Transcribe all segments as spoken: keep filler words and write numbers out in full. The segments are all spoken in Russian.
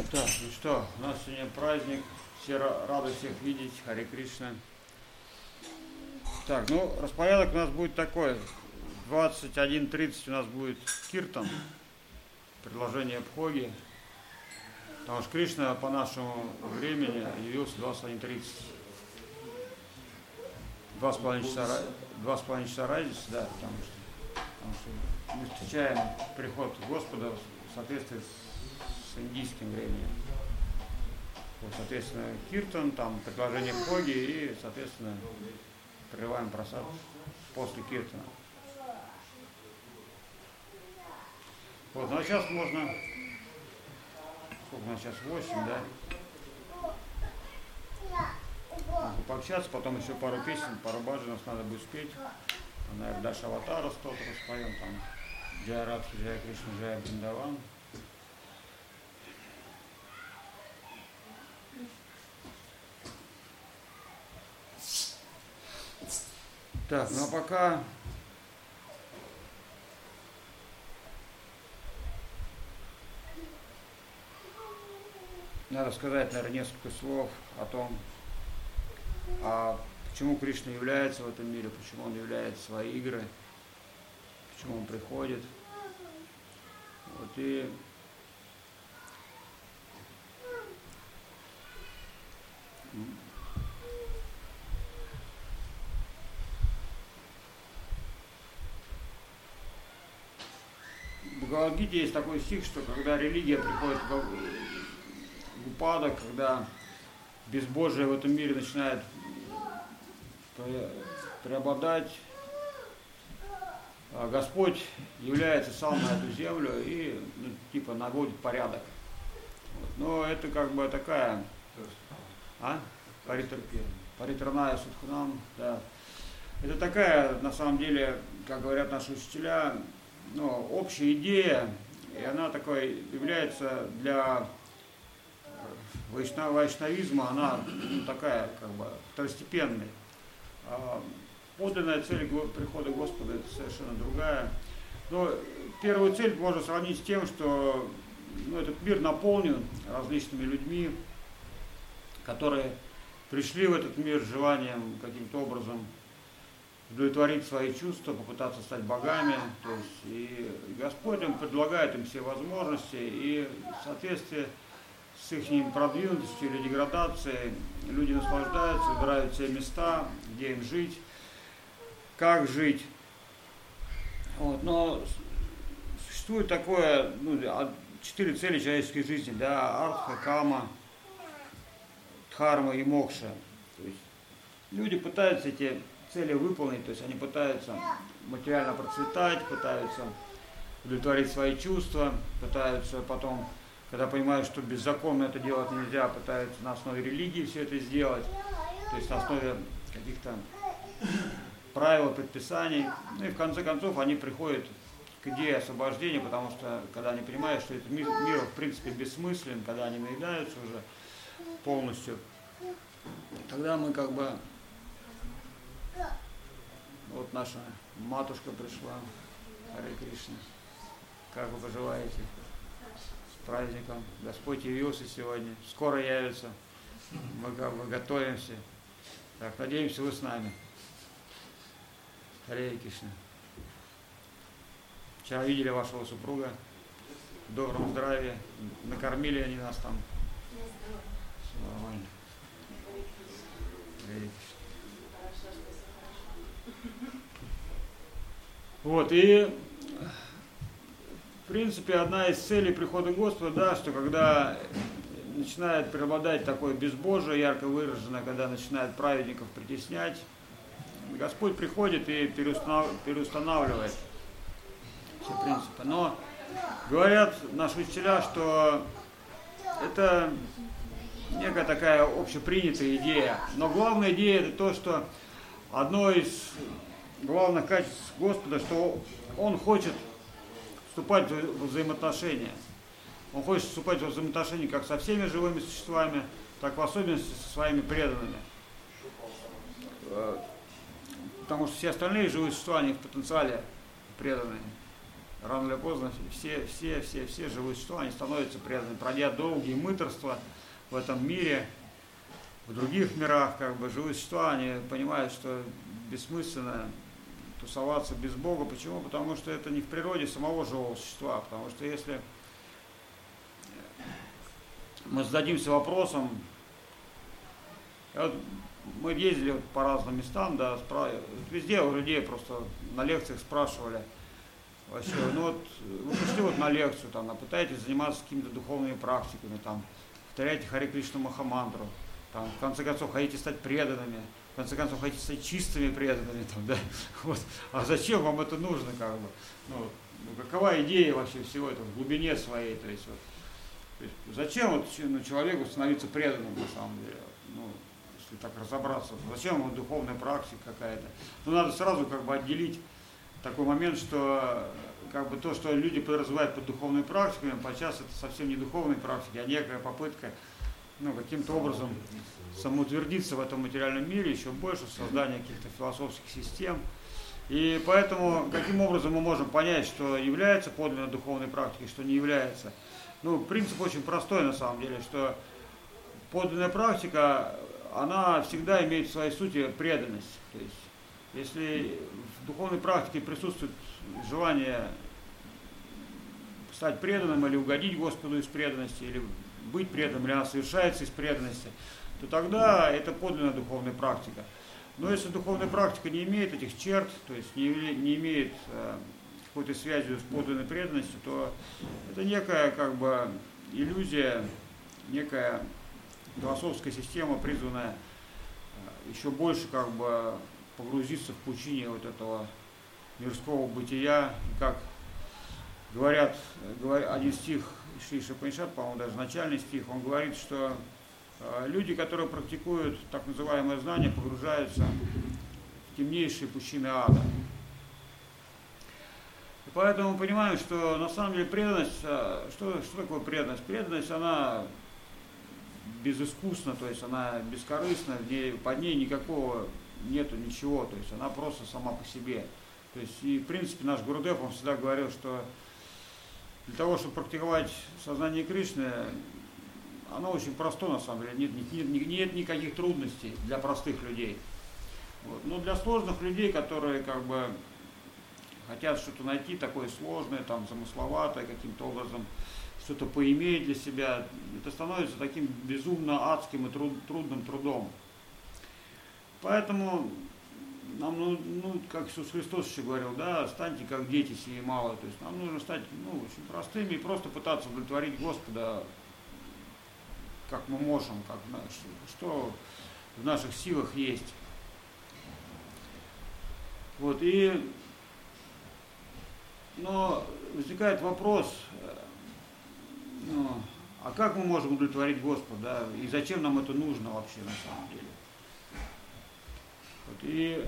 Так, ну что, у нас сегодня праздник, все рады всех видеть, Харе Кришна. Так, ну, распорядок у нас будет такой, в двадцать один тридцать у нас будет киртан, предложение Бхоги, потому что Кришна по нашему времени явился в двадцать один тридцать. Два с половиной часа, два с половиной часа разницы, да, потому что, потому что мы встречаем приход Господа в соответствии с индийским временем. Вот, соответственно, киртан, там предложение Бхоги и, соответственно, прерываем просад после киртана. Вот, ну а сейчас можно, сколько у нас сейчас, восемь, да? Можно пообщаться, потом еще пару песен, пару баджи нас надо будет спеть. Наверное, дальше Аватара что-то распоем, там Джая Радхи, Джая Кришна, Джая Бриндаван. Так, ну а пока надо сказать, наверное, несколько слов о том, а почему Кришна является в этом мире, почему он является свои игры, почему он приходит. Вот и в Бхагавад-гите есть такой стих, что когда религия приходит в упадок, когда безбожие в этом мире начинает преобладать, Господь является сам на эту землю и, ну, типа, наводит порядок. Вот. Но это как бы такая, а? Паритраная Судханам, да. Это такая, на самом деле, как говорят наши учителя, ну, общая идея, и она такой является для вайшна, вайшнавизма, она, ну, такая, как бы, второстепенная. А подлинная цель прихода Господа это совершенно другая. Но первую цель можно сравнить с тем, что, ну, этот мир наполнен различными людьми, которые пришли в этот мир с желанием каким-то образом удовлетворить свои чувства, попытаться стать богами. То есть, и Господь им предлагает им все возможности, и в соответствии с их продвинутостью или деградацией люди наслаждаются, выбирают себе места, где им жить, как жить. Вот. Но существует такое, ну, четыре цели человеческой жизни, да, артха, кама, дхарма и мокша. То есть люди пытаются эти цели выполнить, то есть они пытаются материально процветать, пытаются удовлетворить свои чувства, пытаются потом, когда понимают, что беззаконно это делать нельзя, пытаются на основе религии все это сделать, то есть на основе каких-то правил, предписаний. Ну и в конце концов они приходят к идее освобождения, потому что когда они понимают, что этот мир, мир в принципе бессмыслен, когда они наедаются уже полностью, тогда мы как бы... Вот наша матушка пришла, Харе Кришна. Как вы поживаете? С праздником. Господь явился сегодня. Скоро явится. Мы как бы готовимся. Так, надеемся, вы с нами. Харе Кришна. Вчера видели вашего супруга. В добром здравии. Накормили они нас там. Все нормально. Харе Кришна. Вот, и в принципе одна из целей прихода Господа, да, что когда начинает преобладать такое безбожие, ярко выраженное, когда начинает праведников притеснять, Господь приходит и переустанавливает все принципы. Но говорят наши учителя, что это некая такая общепринятая идея. Но главная идея это то, что одно из главных качеств Господа, что Он хочет вступать в взаимоотношения. Он хочет вступать в взаимоотношения как со всеми живыми существами, так в особенности со своими преданными. Потому что все остальные живые существа, они в потенциале преданные. рано или поздно все, все, все, все живые существа, они становятся преданными, пройдя долгие мытарства в этом мире, в других мирах, как бы, живые существа, они понимают, что бессмысленно тусоваться без Бога. Почему? Потому что это не в природе самого живого существа. Потому что если мы зададимся вопросом, вот мы ездили вот по разным местам, да, спра... везде у людей просто на лекциях спрашивали, вообще, ну вот вы пришли вот на лекцию, там, пытаетесь заниматься какими-то духовными практиками, там, повторяете Харе Кришна Махамантру, там, в конце концов хотите стать преданными, в конце концов хотите стать чистыми преданными, там, да, вот. А зачем вам это нужно, как бы, ну, ну какова идея вообще всего этого в глубине своей, то есть, вот, то есть зачем вот, ну, человеку становиться преданным на самом деле, ну, если так разобраться, зачем ему духовная практика какая-то, ну, надо сразу как бы отделить такой момент, что как бы то, что люди подразумевают под духовной практикой, подчас это совсем не духовные практики, а некая попытка, ну, каким-то образом самоутвердиться в этом материальном мире, еще больше создания каких-то философских систем. И поэтому, каким образом мы можем понять, что является подлинной духовной практикой, что не является? Ну, принцип очень простой на самом деле, что подлинная практика, она всегда имеет в своей сути преданность. То есть, если в духовной практике присутствует желание стать преданным или угодить Господу из преданности, или быть преданным, или она совершается из преданности, то тогда это подлинная духовная практика. Но если духовная практика не имеет этих черт, то есть не, не имеет э, какой-то связи с подлинной преданностью, то это некая как бы иллюзия, некая философская система, призванная э, еще больше как бы погрузиться в пучине вот этого мирского бытия. Как говорят, говорят один стих Шри Шапанишат, по-моему, даже начальный стих, он говорит, что э, люди, которые практикуют так называемое знание, погружаются в темнейшие пучины ада. И поэтому мы понимаем, что на самом деле преданность, э, что, что такое преданность? Преданность, она безыскусна, то есть она бескорыстна, в ней, под ней никакого нету ничего, то есть она просто сама по себе. То есть и в принципе наш Гурудев, он всегда говорил, что для того, чтобы практиковать сознание Кришны, оно очень просто на самом деле, нет, нет, нет никаких трудностей для простых людей. Вот. Но для сложных людей, которые как бы хотят что-то найти такое сложное, там, замысловатое, каким-то образом что-то поиметь для себя, это становится таким безумно адским и труд, трудным трудом. Поэтому нам, ну, ну, как Иисус Христос еще говорил, да, станьте как дети сии малые. То есть нам нужно стать, ну, очень простыми и просто пытаться удовлетворить Господа, как мы можем, как, что в наших силах есть. Вот, и, но возникает вопрос, ну, а как мы можем удовлетворить Господа, да, и зачем нам это нужно вообще на самом деле? Вот, и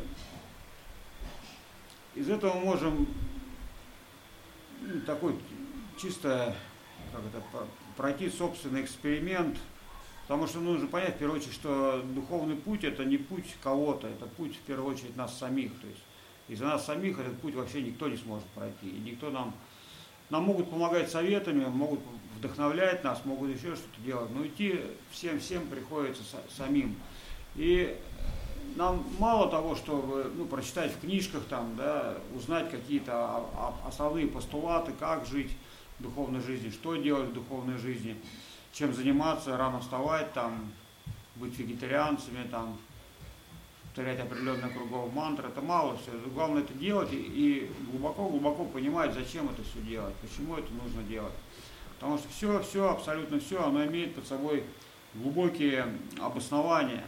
из этого мы можем, ну, такой чисто, как это, пройти собственный эксперимент, потому что нужно понять, в первую очередь, что духовный путь это не путь кого-то, это путь в первую очередь нас самих. То есть из-за нас самих этот путь вообще никто не сможет пройти. И никто нам, нам могут помогать советами, могут вдохновлять нас, могут еще что-то делать, но идти всем-всем приходится самим. И нам мало того, чтобы, ну, прочитать в книжках, там, да, узнать какие-то основные постулаты, как жить в духовной жизни, что делать в духовной жизни, чем заниматься, рано вставать, там, быть вегетарианцами, там, повторять определенное круговое мантры, это мало все. Главное это делать и глубоко-глубоко понимать, зачем это все делать, почему это нужно делать. Потому что все, все, абсолютно все, оно имеет под собой глубокие обоснования.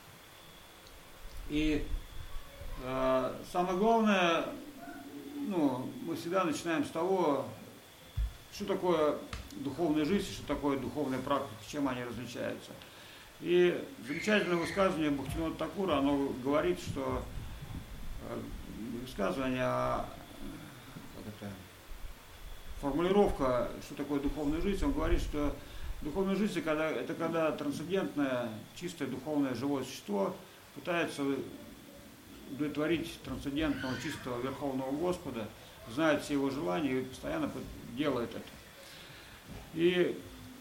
И э, самое главное, ну, мы всегда начинаем с того, что такое духовная жизнь, что такое духовная практика, чем они различаются. И замечательное высказывание Бхактивинода Такура, оно говорит, что э, высказывание, как это, формулировка, что такое духовная жизнь, он говорит, что духовная жизнь это, это когда трансцендентное, чистое духовное живое существо пытается удовлетворить трансцендентного, чистого Верховного Господа знает все его желания и постоянно делает это. И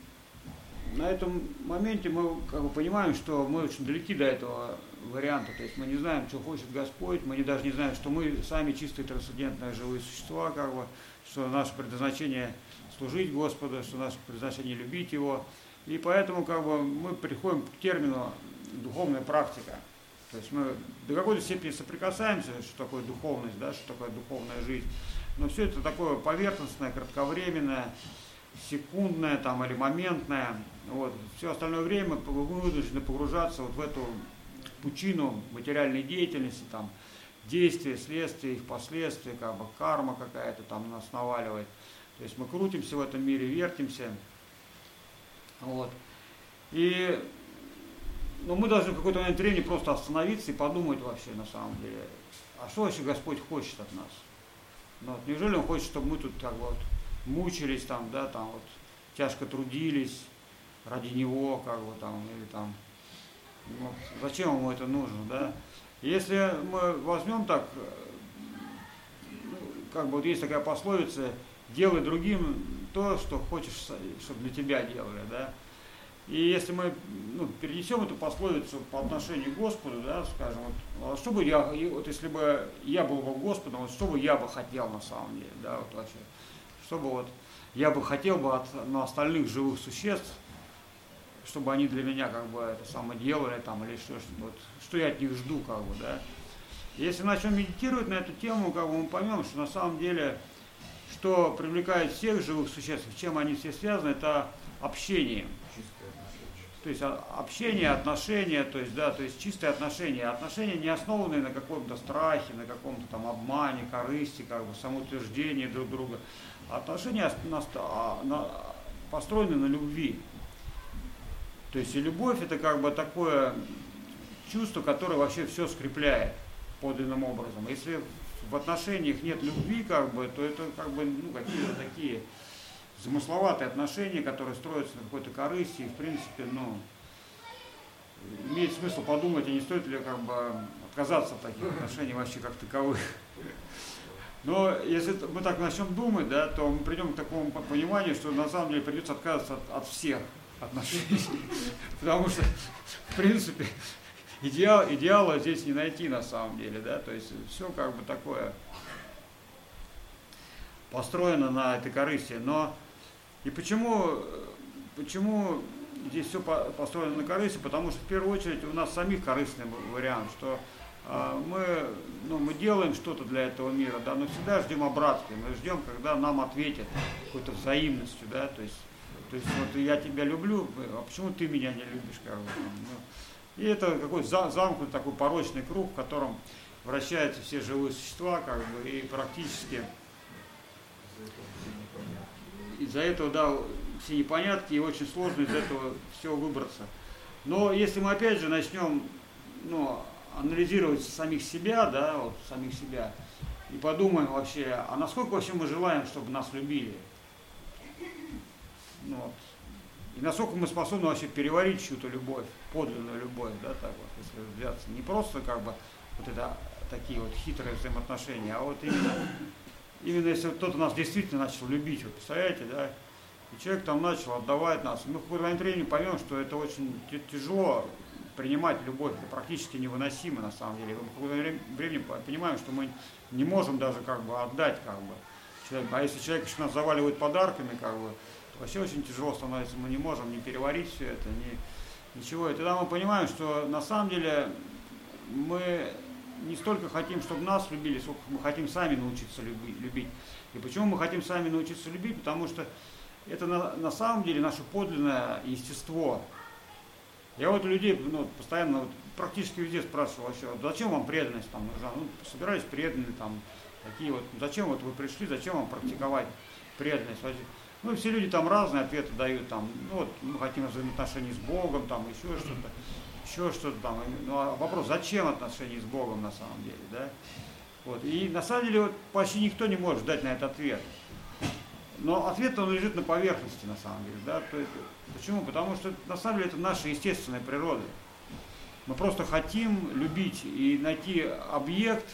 на этом моменте мы как бы понимаем, что мы очень далеки до этого варианта. То есть мы не знаем, что хочет Господь, мы не, даже не знаем, что мы сами чистые трансцендентные живые существа, как бы, что наше предназначение служить Господу, что наше предназначение любить Его. И поэтому как бы, мы приходим к термину духовная практика. То есть мы до какой-то степени соприкасаемся, что такое духовность, да, что такое духовная жизнь. Но все это такое поверхностное, кратковременное, секундное там, или моментное. Вот. Все остальное время мы вынуждены погружаться вот в эту пучину материальной деятельности, там, действия, следствия, их последствия, как бы карма какая-то там нас наваливает. То есть мы крутимся в этом мире, вертимся. Вот. И но мы должны в какой-то момент времени просто остановиться и подумать вообще на самом деле, а что вообще Господь хочет от нас? Ну, вот, неужели Он хочет, чтобы мы тут как бы вот мучились там, да, там вот тяжко трудились ради Него, как бы там, или там, ну, зачем Ему это нужно, да? Если мы возьмем так, ну, как бы вот есть такая пословица, делай другим то, что хочешь, чтобы для тебя делали, да? И если мы ну, перенесем эту пословицу по отношению к Господу, да, скажем, вот, что бы я, вот если бы я был бы Господом, вот, что бы я бы хотел на самом деле, да, вот вообще, что бы вот я бы хотел бы от ну, остальных живых существ, чтобы они для меня как бы это самое делали там, или что, что, вот, что я от них жду, как бы, да. Если начнем медитировать на эту тему, как бы мы поймем, что на самом деле, что привлекает всех живых существ, с чем они все связаны, это общение. То есть общение, отношения, то есть, да, то есть чистые отношения. Отношения не основанные на каком-то страхе, на каком-то там обмане, корысти, как бы самоутверждении друг друга. Отношения на, на, построены на любви. То есть и любовь это как бы такое чувство, которое вообще все скрепляет подлинным образом. Если в отношениях нет любви, как бы, то это как бы ну, какие-то такие замысловатые отношения, которые строятся на какой-то корысти, и в принципе, ну, имеет смысл подумать, а не стоит ли как бы отказаться от таких отношений вообще как таковых. Но если мы так начнем думать, да, то мы придем к такому пониманию, что на самом деле придется отказываться от, от всех отношений. Потому что, в принципе, идеал, идеала здесь не найти на самом деле, да, то есть все как бы такое построено на этой корысти. Но и почему, почему здесь все построено на корысти? Потому что в первую очередь у нас самих корыстный вариант, что э, мы, ну, мы делаем что-то для этого мира, да, но всегда ждем обратки, мы ждем, когда нам ответят какой-то взаимностью, да, то есть, то есть вот я тебя люблю, а почему ты меня не любишь, как бы, ну, и это какой-то замкнутый такой порочный круг, в котором вращаются все живые существа, как бы, и практически из-за этого, да, все непонятки, и очень сложно из этого всего выбраться. Но если мы опять же начнем, ну, анализировать самих себя, да, вот самих себя, и подумаем вообще, а насколько вообще мы желаем, чтобы нас любили? Ну, вот. И насколько мы способны вообще переварить чью-то любовь, подлинную любовь, да, так вот, если взяться. Не просто как бы вот это такие вот хитрые взаимоотношения, а вот именно Именно если кто-то нас действительно начал любить, вы представляете, да, и человек там начал отдавать нас, мы в какой-то времени поймем, что это очень тяжело принимать любовь, это практически невыносимо на самом деле. Мы в какое-то времени понимаем, что мы не можем даже как бы отдать как бы человеку. А если человек еще нас заваливает подарками, как бы, то вообще очень тяжело становится, мы не можем не переварить все это, ни, ничего. И тогда мы понимаем, что на самом деле мы не столько хотим, чтобы нас любили, сколько мы хотим сами научиться люби, любить. И почему мы хотим сами научиться любить? Потому что это на, на самом деле наше подлинное естество. Я вот у людей ну, постоянно, вот, практически везде спрашивал вообще, вот, зачем вам преданность там нужна? Ну, собирались преданные там, такие вот, зачем вот вы пришли, зачем вам практиковать преданность? Ну, все люди там разные ответы дают, там, ну, вот, мы хотим взаимоотношения с Богом, там, еще что-то. Еще что-то там. Ну, а вопрос, зачем отношения с Богом на самом деле, да? Вот. И на самом деле вот, почти никто не может дать на этот ответ. Но ответ он лежит на поверхности на самом деле, да? То есть, почему? Потому что на самом деле это наша естественная природа. Мы просто хотим любить и найти объект,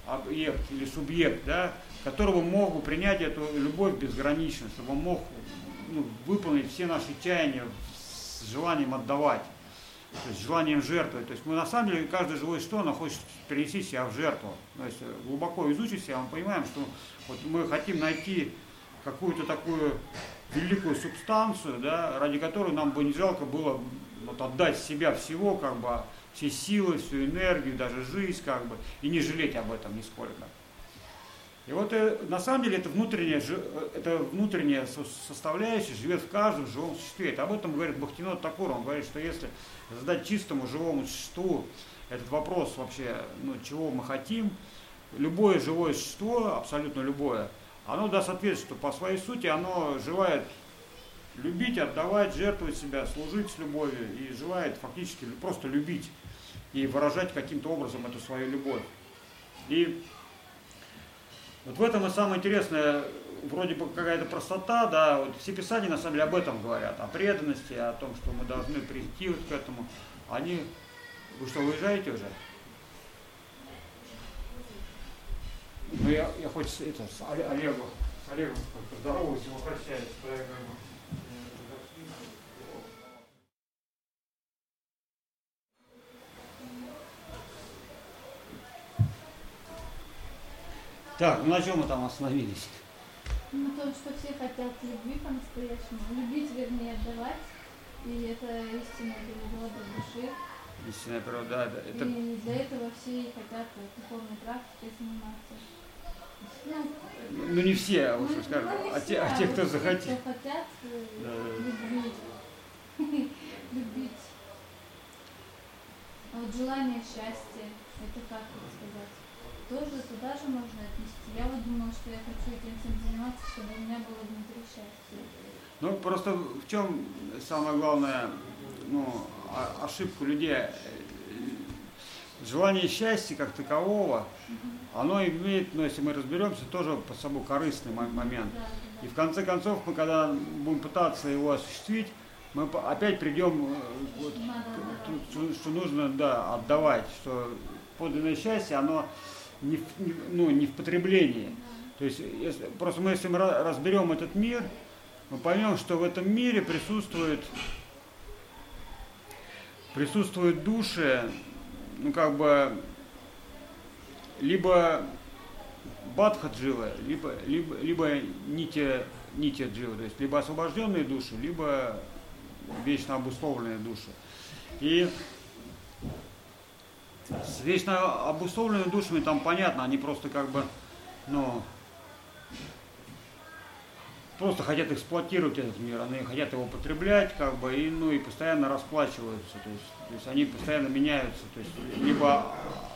объект или субъект, да, которого мог бы принять эту любовь безгранично, чтобы он мог, ну, выполнить все наши чаяния с желанием отдавать, то есть с желанием жертвовать. То есть мы на самом деле, каждое живое существо, оно хочет перенести себя в жертву. То есть глубоко изучив себя, мы понимаем, что вот мы хотим найти какую-то такую великую субстанцию, да, ради которой нам бы не жалко было вот отдать себя всего, как бы, все силы, всю энергию, даже жизнь, как бы, и не жалеть об этом нисколько. И вот э, на самом деле это внутренняя, это внутренняя составляющая живет в каждом живом существе. Это об этом говорит Бхактивинода Такур. Он говорит, что если задать чистому живому существу этот вопрос вообще, ну, чего мы хотим, любое живое существо, абсолютно любое, оно даст ответ, что по своей сути оно желает любить, отдавать, жертвовать себя, служить с любовью и желает фактически просто любить и выражать каким-то образом эту свою любовь. И вот в этом и самое интересное, вроде бы какая-то простота, да, вот все писания на самом деле об этом говорят, о преданности, о том, что мы должны прийти вот к этому. Они, вы что, уезжаете уже? Ну я, я хоть с, это, с Олегом, с Олегом поздороваюсь, его прощаюсь. Так, ну на чем мы там остановились? На том, что все хотят любви по-настоящему, любить, вернее, отдавать, и это истинная природа души. Истинная природа, да. Это... И для этого все и хотят духовной практикой заниматься. Ну, ну не все, вот что скажем, ну, а, все, те, а те, кто вот захотят. Те, кто хотят да. любить, любить. А вот желание счастья, это как это сказать? Тоже туда же можно отнести. Я вот думала, что я хочу этим всем заниматься, чтобы у меня было внутри счастье. Ну, просто в чем самое главное, ну, ошибка людей? Желание счастья как такового, угу. оно имеет, ну, если мы разберемся, тоже под собой корыстный момент. Да, да. И в конце концов, мы когда будем пытаться его осуществить, мы опять придем, вот, что, что нужно, да, отдавать, что подлинное счастье, оно не в, ну, не в потреблении. То есть, если, просто мы, если мы разберем этот мир, мы поймем, что в этом мире присутствует, присутствуют души, ну, как бы, либо бадха-дживы, либо, либо, либо нитя-дживы, то есть либо освобожденные души, либо вечно обусловленные души. И с вечно обусловленными душами там понятно, они просто как бы, ну, просто хотят эксплуатировать этот мир, они хотят его потреблять, как бы, и, ну, и постоянно расплачиваются, то есть, то есть они постоянно меняются, то есть либо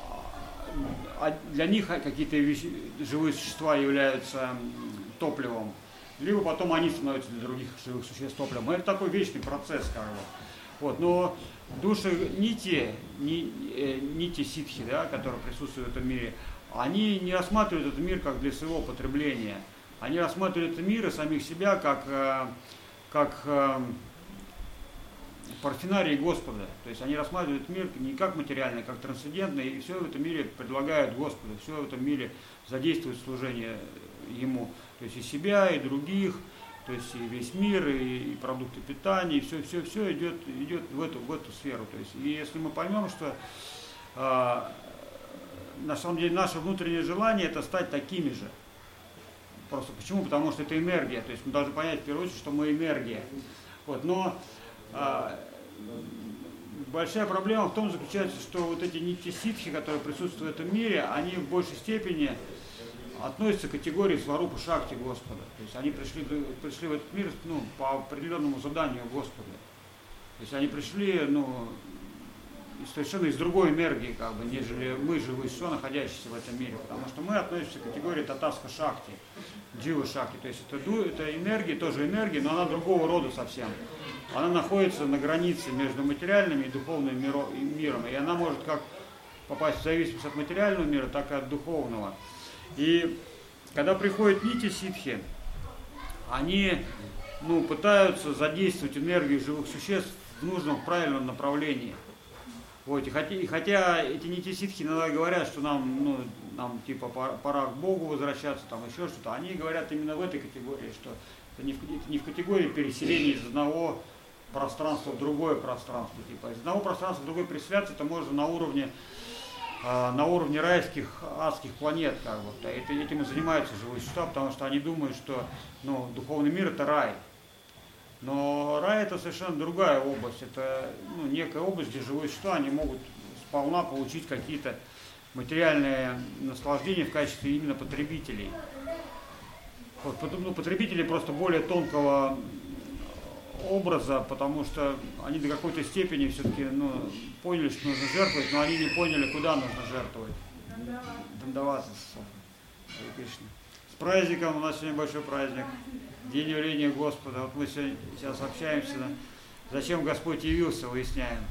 для них какие-то вещи, живые существа являются топливом, либо потом они становятся для других живых существ топливом. Это такой вечный процесс, как бы. Вот, но души нити, ни, э, нити ситхи, да, которые присутствуют в этом мире, они не рассматривают этот мир как для своего потребления. Они рассматривают этот мир и самих себя как, э, как э, парфинарий Господа. То есть они рассматривают мир не как материальный, как трансцендентный, и все в этом мире предлагают Господу, все в этом мире задействует служение Ему. То есть и себя, и других, то есть и весь мир, и, и продукты питания, и все, все, все идет, идет в эту, в эту сферу. То есть, и если мы поймем, что э, на самом деле наше внутреннее желание это стать такими же. Просто почему? Потому что это энергия. То есть мы должны понять в первую очередь, что мы энергия. Вот, но э, большая проблема в том заключается, что вот эти нити ситхи, которые присутствуют в этом мире, они в большей степени относятся к категории сварупа шакти Господа. То есть они пришли, пришли в этот мир, ну, по определенному заданию Господа. То есть они пришли, ну, совершенно из другой энергии, как бы, нежели мы, живые существа, находящиеся в этом мире. Потому что мы относимся к категории татаска шакти, джива шакти. То есть это, это энергия, тоже энергия, но она другого рода совсем. Она находится на границе между материальным и духовным миром. И она может как попасть в зависимость от материального мира, так и от духовного. И когда приходят нити ситхи, они, ну, пытаются задействовать энергию живых существ в нужном, правильном направлении. Вот, и хотя, и хотя эти нити-ситхи иногда говорят, что нам, ну, нам типа пора к Богу возвращаться, там еще что-то, они говорят именно в этой категории, что это не в, это не в категории переселения из одного пространства в другое пространство. Типа из одного пространства в другое переселяться, это можно на уровне, э, на уровне райских, адских планет, как бы. Это, этим и занимаются живые существа, потому что они думают, что ну, духовный мир это рай. Но рай это совершенно другая область, это ну, некая область, где живые существа, они могут сполна получить какие-то материальные наслаждения в качестве именно потребителей. Вот, ну, потребители просто более тонкого образа, потому что они до какой-то степени все-таки ну, поняли, что нужно жертвовать, но они не поняли, куда нужно жертвовать. Дандавата. С праздником, у нас сегодня большой праздник. День явления Господа. Вот мы сегодня, сейчас общаемся, да? Зачем Господь явился, выясняем.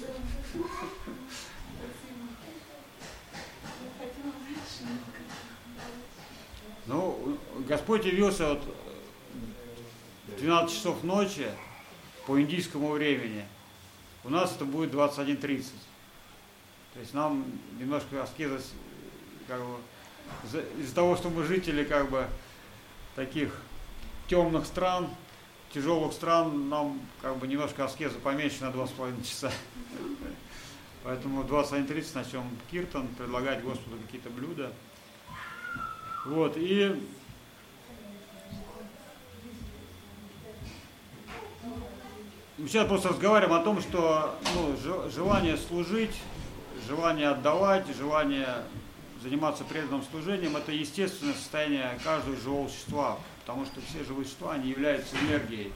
Ну, Господь явился вот в двенадцать часов ночи по индийскому времени. У нас это будет двадцать один тридцать. То есть нам немножко аскеза, как бы, из-за того, что мы жители, как бы, таких темных стран, тяжелых стран, нам как бы немножко аскеза поменьше на два с половиной часа. Поэтому в двадцать один тридцать начнем киртан, предлагать Господу какие-то блюда. Вот, и мы сейчас просто разговариваем о том, что ну, желание служить, желание отдавать, желание заниматься преданным служением – это естественное состояние каждого живого существа, потому что все живые существа, они являются энергией.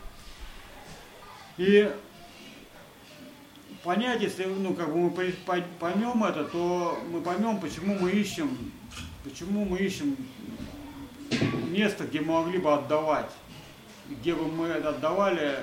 И понять, если ну, как бы мы поймем это, то мы поймем, почему мы ищем, почему мы ищем место, где мы могли бы отдавать, где бы мы это отдавали,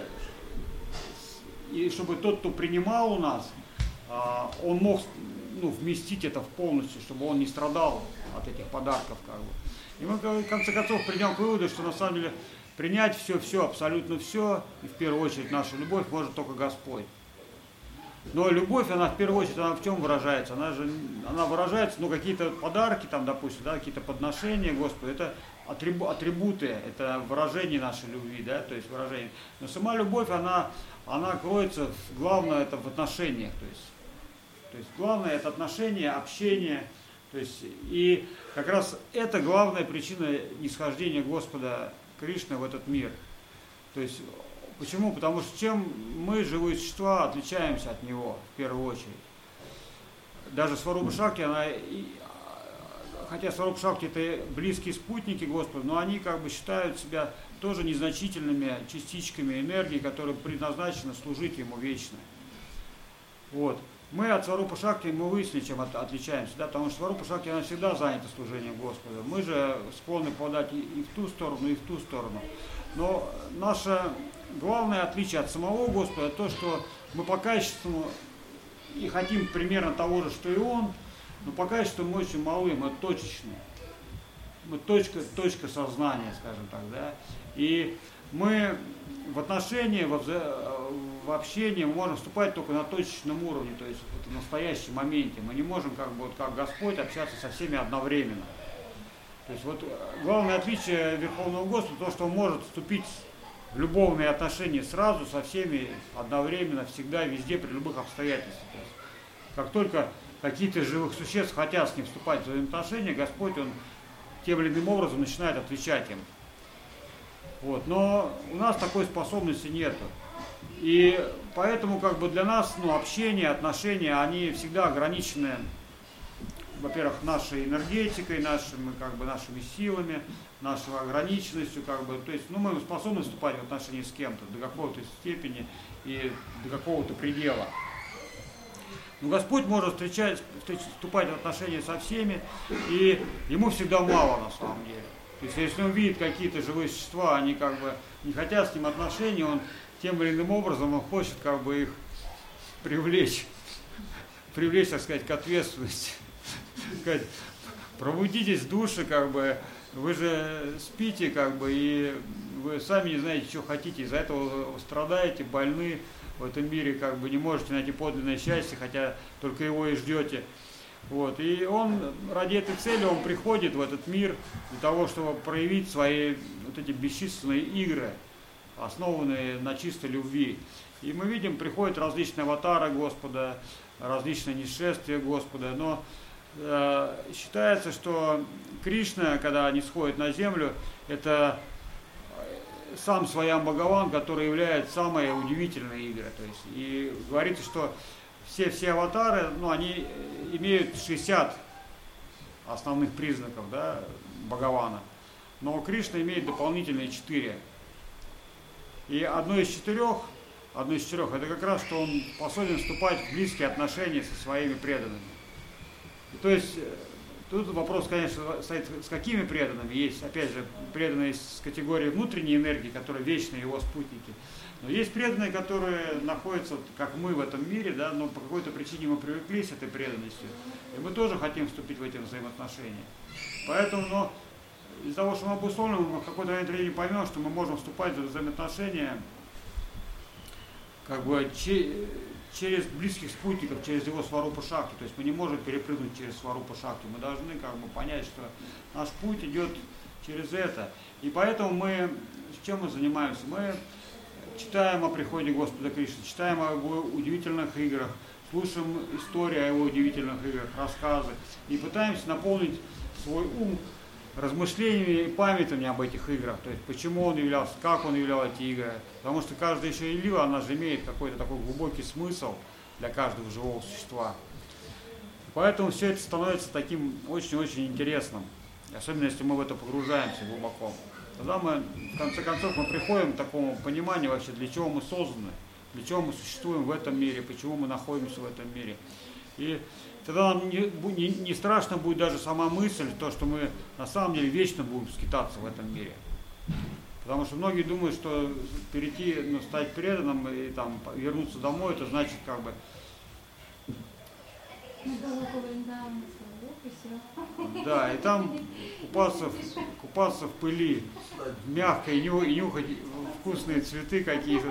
и чтобы тот, кто принимал у нас, он мог ну, вместить это в полностью, чтобы он не страдал от этих подарков. Как бы. И мы, в конце концов, придем к выводу, что на самом деле принять все, все, абсолютно все, и в первую очередь нашу любовь может только Господь. Но любовь, она в первую очередь, она в чем выражается? Она же, она выражается, ну, какие-то подарки, там, допустим, да, какие-то подношения Господу, это атрибу, атрибуты, это выражение нашей любви, да, то есть выражение. Но сама любовь, она, она кроется, главное, это в отношениях, то есть, то есть главное это отношения, общение, то есть, и как раз это главная причина нисхождения Господа Кришны в этот мир. То есть, почему? Потому что чем мы, живые существа, отличаемся от Него, в первую очередь. Даже Сварупа Шакти, она, хотя Сварупа Шакти это близкие спутники Господа, но они как бы считают себя тоже незначительными частичками энергии, которые предназначены служить Ему вечно. Вот. Мы от Сварупа Шакти, мы выяснили, чем от, отличаемся, да, потому что Сварупа Шакти, она всегда занята служением Господа. Мы же склонны подать и, и в ту сторону, и в ту сторону. Но наше главное отличие от самого Господа то, что мы по качеству и хотим примерно того же, что и Он, но по качеству мы очень малы, мы точечные. Мы точка, точка сознания, скажем так, да. И мы в отношении, в, в общении мы можем вступать только на точечном уровне, то есть в настоящем моменте. Мы не можем, как бы, вот, как Господь, общаться со всеми одновременно. То есть вот главное отличие Верховного Господа, то, что Он может вступить в любовные отношения сразу со всеми одновременно, всегда, везде, при любых обстоятельствах. То есть, как только какие-то живых существ хотят с Ним вступать в взаимоотношения, Господь, Он тем или иным образом начинает отвечать им. Вот. Но у нас такой способности нету. И поэтому как бы для нас ну, общение, отношения, они всегда ограничены, во-первых, нашей энергетикой, нашими, как бы, нашими силами, нашей ограниченностью. Как бы. То есть ну, мы способны вступать в отношения с кем-то до какой-то степени и до какого-то предела. Но Господь может встречать, вступать в отношения со всеми, и Ему всегда мало на самом деле. То есть если Он видит какие-то живые существа, они как бы не хотят с Ним отношений, Он тем или иным образом Он хочет как бы их привлечь, привлечь, так сказать, к ответственности. Сказать, пробудитесь души, как бы, вы же спите, как бы, и вы сами не знаете, что хотите, из-за этого вы страдаете, больны, в этом мире как бы не можете найти подлинное счастье, хотя только его и ждете. Вот. И он ради этой цели он приходит в этот мир для того, чтобы проявить свои вот эти бесчисленные игры, основанные на чистой любви. И мы видим, приходят различные аватары Господа, различные несшествия Господа, но э, считается, что Кришна, когда они сходят на землю, это сам Своям Бхагаван, который является самой удивительной игрой. То есть, и говорится, что все, все аватары, ну, они имеют шестьдесят основных признаков, да, Бхагавана, но Кришна имеет дополнительные четыре. И одно из четырех, одно из четырех, это как раз, что он способен вступать в близкие отношения со своими преданными. И, то есть, тут вопрос, конечно, стоит, с какими преданными. Есть, опять же, преданные с категории внутренней энергии, которые вечные его спутники. Но есть преданные, которые находятся, как мы в этом мире, да, но по какой-то причине мы привыкли с этой преданностью. И мы тоже хотим вступить в эти взаимоотношения. Поэтому, но из-за того, что мы обусловлены, мы в какой-то момент времени поймем, что мы можем вступать в взаимоотношения как бы че- через близких спутников, через его Сварупа Шакти. То есть мы не можем перепрыгнуть через Сварупа Шакти. Мы должны как бы понять, что наш путь идет через это. И поэтому мы, чем мы занимаемся? Мы читаем о приходе Господа Кришны, читаем о его удивительных играх, слушаем истории о его удивительных играх, рассказы, и пытаемся наполнить свой ум размышлениями и памятями об этих играх, то есть почему он являлся, как он являл эти игры, потому что каждая еще лила, она же имеет какой-то такой глубокий смысл для каждого живого существа. Поэтому все это становится таким очень-очень интересным, особенно если мы в это погружаемся глубоко. Тогда мы, в конце концов, мы приходим к такому пониманию вообще, для чего мы созданы, для чего мы существуем в этом мире, почему мы находимся в этом мире. И тогда нам не, не, не страшно будет даже сама мысль, то, что мы на самом деле вечно будем скитаться в этом мире. Потому что многие думают, что перейти, ну, стать преданным и там, вернуться домой, это значит как бы... Да, и там купаться в, купаться в пыли, мягко, и, ню, и нюхать вкусные цветы какие-то.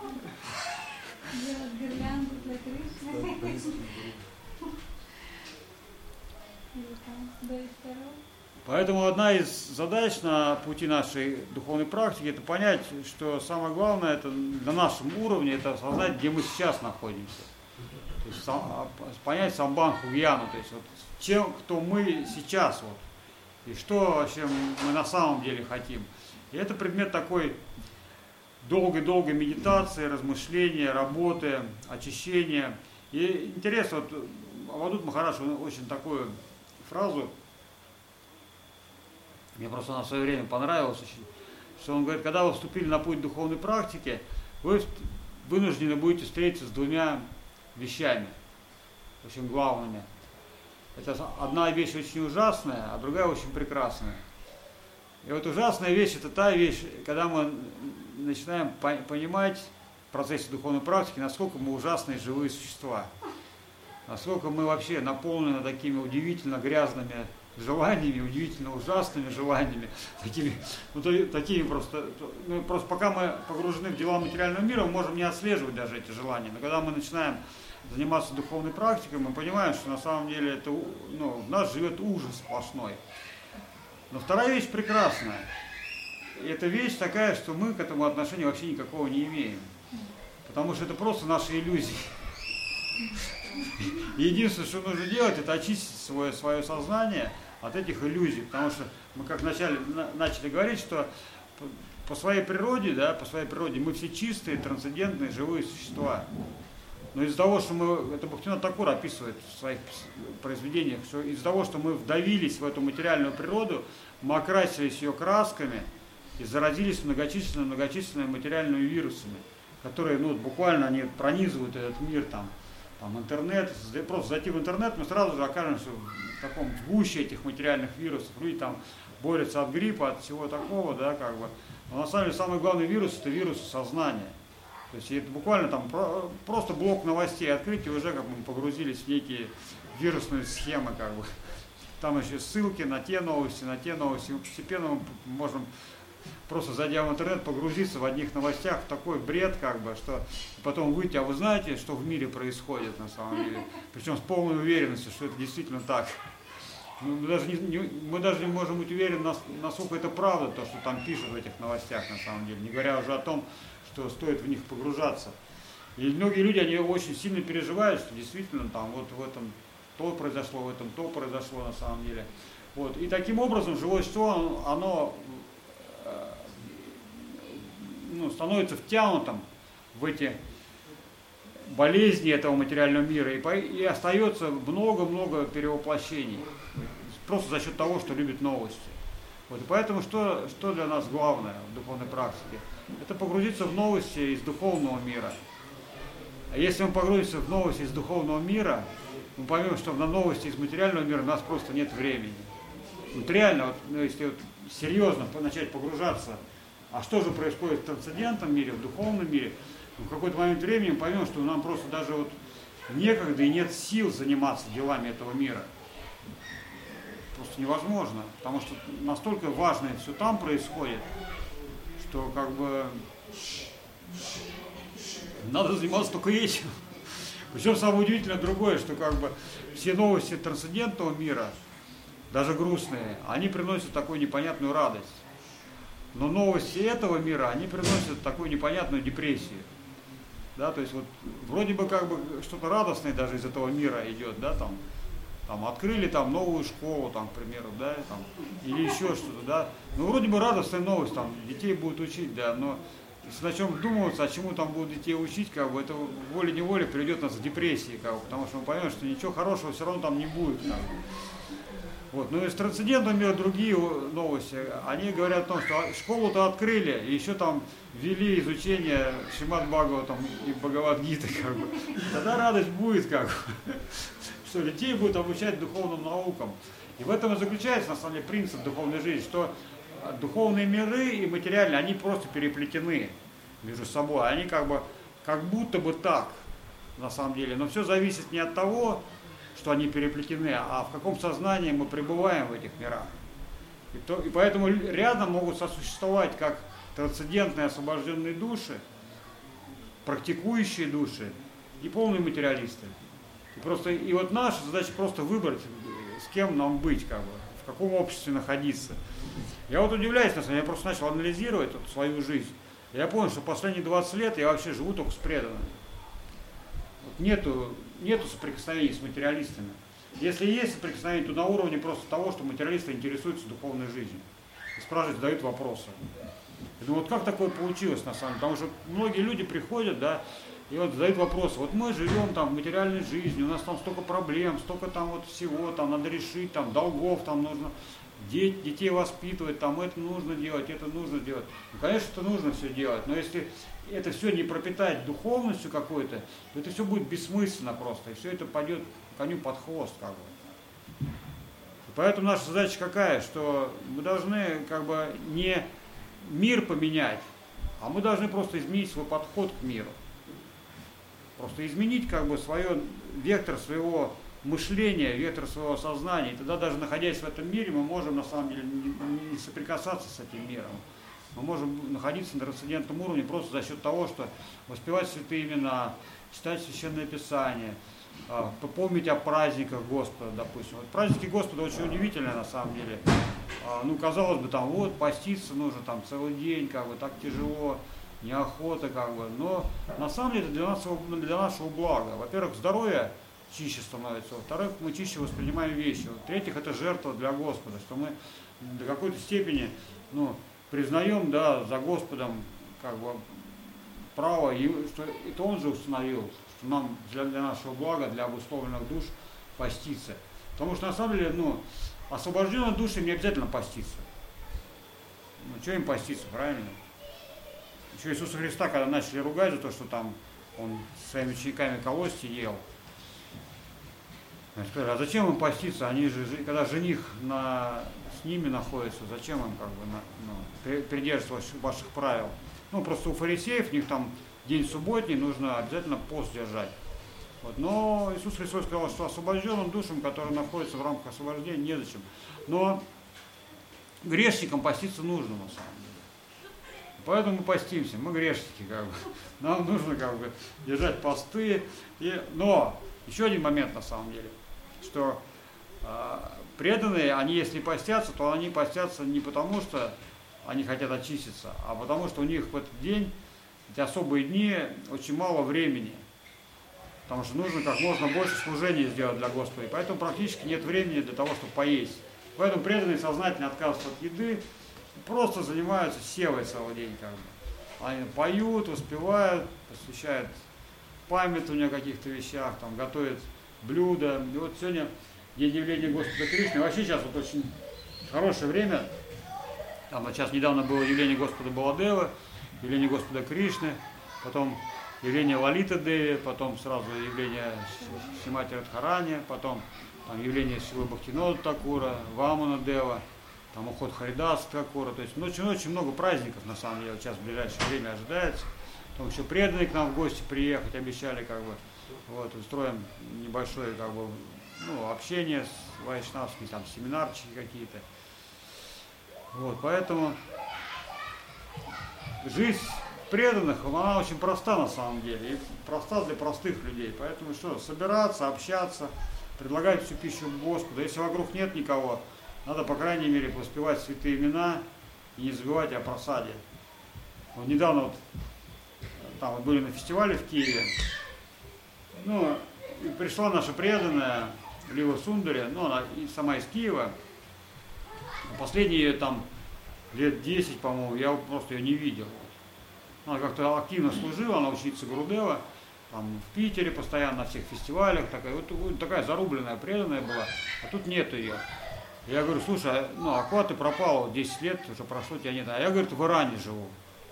Поэтому одна из задач на пути нашей духовной практики — это понять, что самое главное это на нашем уровне, это осознать, где мы сейчас находимся. То есть сам, понять самбанху гьяну, то есть вот чем, кто мы сейчас, вот, и что вообще мы на самом деле хотим. И это предмет такой долгой-долгой медитации, размышления, работы, очищения. И интересно, вот Авадут Махарадж очень такую фразу, мне просто она в свое время понравилась очень, что он говорит, когда вы вступили на путь духовной практики, вы вынуждены будете встретиться с двумя вещами, очень главными. Это одна вещь очень ужасная, а другая очень прекрасная. И вот ужасная вещь — это та вещь, когда мы начинаем понимать в процессе духовной практики, насколько мы ужасные живые существа, насколько мы вообще наполнены такими удивительно грязными желаниями, удивительно ужасными желаниями, такими, ну, такими просто, ну, просто пока мы погружены в дела материального мира, мы можем не отслеживать даже эти желания. Но когда мы начинаем заниматься духовной практикой, мы понимаем, что на самом деле это, ну, в нас живет ужас сплошной. Но вторая вещь прекрасная. Это вещь такая, что мы к этому отношения вообще никакого не имеем. Потому что это просто наши иллюзии. Единственное, что нужно делать, это очистить свое, свое сознание от этих иллюзий. Потому что мы как вначале начали говорить, что по своей природе, да, по своей природе мы все чистые, трансцендентные, живые существа. Но из-за того, что мы, это Бхактивинода Такур описывает в своих произведениях, что из-за того, что мы вдавились в эту материальную природу, мы окрасились ее красками и заразились многочисленными, многочисленными материальными вирусами, которые, ну, буквально они пронизывают этот мир, там, там интернет, просто зайти в интернет, мы сразу же окажемся в таком гуще этих материальных вирусов, люди там борются от гриппа, от всего такого, да, как бы. Но на самом деле самый главный вирус — это вирус сознания. То есть это буквально там просто блок новостей открыть, и уже как бы мы погрузились в некие вирусные схемы, как бы. Там еще ссылки на те новости, на те новости. Мы постепенно можем просто зайдя в интернет, погрузиться в одних новостях в такой бред, как бы, что потом выйти, а вы знаете, что в мире происходит на самом деле, причем с полной уверенностью, что это действительно так. Мы даже не, не, мы даже не можем быть уверены, насколько это правда, то, что там пишут в этих новостях на самом деле, не говоря уже о том, что стоит в них погружаться. И многие люди, они очень сильно переживают, что действительно там вот в этом то произошло, в этом то произошло на самом деле. Вот. И таким образом живое существо, оно ну, становится втянутым в эти болезни этого материального мира, и, по, и остается много-много перевоплощений, просто за счет того, что любит новости. Вот. И поэтому что, что для нас главное в духовной практике? Это погрузиться в новости из духовного мира. А если мы погрузимся в новости из духовного мира, мы поймем, что на новости из материального мира у нас просто нет времени. Вот реально, вот, ну, если вот серьезно начать погружаться, а что же происходит в трансцендентном мире, в духовном мире, в какой-то момент времени мы поймем, что нам просто даже вот некогда и нет сил заниматься делами этого мира. Просто невозможно, потому что настолько важное все там происходит, что как бы надо заниматься только этим. Причем самое удивительное другое, что как бы все новости трансцендентного мира, даже грустные, они приносят такую непонятную радость. Но новости этого мира, они приносят такую непонятную депрессию. Да, то есть вот вроде бы как бы что-то радостное даже из этого мира идет, да, там, там открыли там новую школу, там, к примеру, да, там, или еще что-то, да. Ну вроде бы радостная новость, там, детей будут учить, да, но если на чем вдумываться, а чему там будут детей учить, как бы, это волей-неволей приведет нас к депрессии, как бы, потому что мы поймем, что ничего хорошего все равно там не будет. Как бы. Вот. Но из трансцендентного мира другие новости, они говорят о том, что школу-то открыли, и еще там ввели изучение Шримад Бхагаватам и Бхагавад-гиты, как бы. Тогда радость будет, как бы, что детей будут обучать духовным наукам. И в этом и заключается, на самом деле, принцип духовной жизни, что духовные миры и материальные, они просто переплетены между собой. Они как бы, как будто бы так, на самом деле. Но все зависит не от того, что они переплетены, а в каком сознании мы пребываем в этих мирах. И, то, и поэтому рядом могут сосуществовать как трансцендентные освобожденные души, практикующие души и полные материалисты. И, просто, и вот наша задача просто выбрать, с кем нам быть, как бы, в каком обществе находиться. Я вот удивляюсь, на самом деле, я просто начал анализировать вот свою жизнь. Я понял, что последние двадцать лет я вообще живу только с преданными. Вот нету, нету соприкосновений с материалистами. Если есть соприкосновение, то на уровне просто того, что материалисты интересуются духовной жизнью. И спрашивают, задают вопросы. Я думаю, вот как такое получилось на самом деле? Потому что многие люди приходят, да, и вот задают вопросы. Вот мы живем там в материальной жизни, у нас там столько проблем, столько там вот всего, там надо решить, там долгов там нужно, детей воспитывать, там это нужно делать, это нужно делать. Ну, конечно, это нужно все делать, но если это все не пропитать духовностью какой-то, то это все будет бессмысленно просто, и все это пойдет коню под хвост, как бы. И поэтому наша задача какая, что мы должны как бы не мир поменять, а мы должны просто изменить свой подход к миру. Просто изменить как бы свое, вектор своего мышления, вектор своего сознания. И тогда даже находясь в этом мире, мы можем на самом деле не, не соприкасаться с этим миром. Мы можем находиться на трансцендентном уровне просто за счет того, что воспевать святые имена, читать Священное Писание, помнить о праздниках Господа, допустим. Вот праздники Господа очень удивительные на самом деле. Ну, казалось бы, там вот поститься нужно там целый день, как бы так тяжело, неохота, как бы. Но на самом деле это для нашего, для нашего блага. Во-первых, здоровье чище становится, во-вторых, мы чище воспринимаем вещи, в-третьих, это жертва для Господа, что мы до какой-то степени, ну, признаем, да, за Господом, как бы, право, и, что это Он же установил, что нам для, для нашего блага, для обусловленных душ поститься. Потому что на самом деле, ну, освобожденным душам не обязательно поститься. Ну, что им поститься, правильно? Еще Иисуса Христа, когда начали ругать за то, что там Он со своими учениками колости ел, сказали, а зачем им поститься? Они же, когда жених на, с ними находится, зачем им как бы на, ну, придерживаться ваших правил? Ну, просто у фарисеев, у них там день субботний, нужно обязательно пост держать. Вот. Но Иисус Христос сказал, что освобожденным душам, которые находятся в рамках освобождения, незачем. Но грешникам поститься нужно, на самом деле. Поэтому мы постимся, мы грешники, как бы. Нам нужно как бы держать посты. И... Но еще один момент на самом деле, что э, преданные, они если постятся, то они постятся не потому, что они хотят очиститься, а потому что у них в этот день, эти особые дни, очень мало времени. Потому что нужно как можно больше служения сделать для Господа. И поэтому практически нет времени для того, чтобы поесть. Поэтому преданные сознательно отказываются от еды, просто занимаются севой целый день. Как бы. Они поют, воспевают, посвящают памятования о каких-то вещах, там, готовят блюда. И вот сегодня день явления Господа Кришны. Вообще сейчас вот очень хорошее время. Там, вот сейчас недавно было явление Господа Баладевы, явление Господа Кришны, потом явление Лалиты Деви, потом сразу явление Шримати Радхарани, потом там, явление Шилы Бхактивинода Такура, Вамана Дева, там уход Харидаса Такура. То есть ну, очень-очень много праздников на самом деле сейчас в ближайшее время ожидается. Потом еще преданные к нам в гости приехать, обещали как бы, вот, устроим небольшое как бы, ну, общение с вайшнавскими, там семинарчики какие-то. Вот, поэтому жизнь преданных, она очень проста на самом деле, и проста для простых людей. Поэтому что, собираться, общаться, предлагать всю пищу Господу. Если вокруг нет никого, надо, по крайней мере, воспевать святые имена и не забывать о просаде. Вот недавно вот, там вот были на фестивале в Киеве, ну, и пришла наша преданная Лила Сундари, ну, она и сама из Киева. Последние там лет десять, по-моему, я просто ее не видел. Она как-то активно служила, она ученица Гурудева, там в Питере постоянно на всех фестивалях, такая, вот, вот такая зарубленная, преданная была, а тут нет ее. Я говорю, слушай, ну а куда ты пропала, вот десять лет уже прошло, тебя нет. А я, говорит, в Иране живу.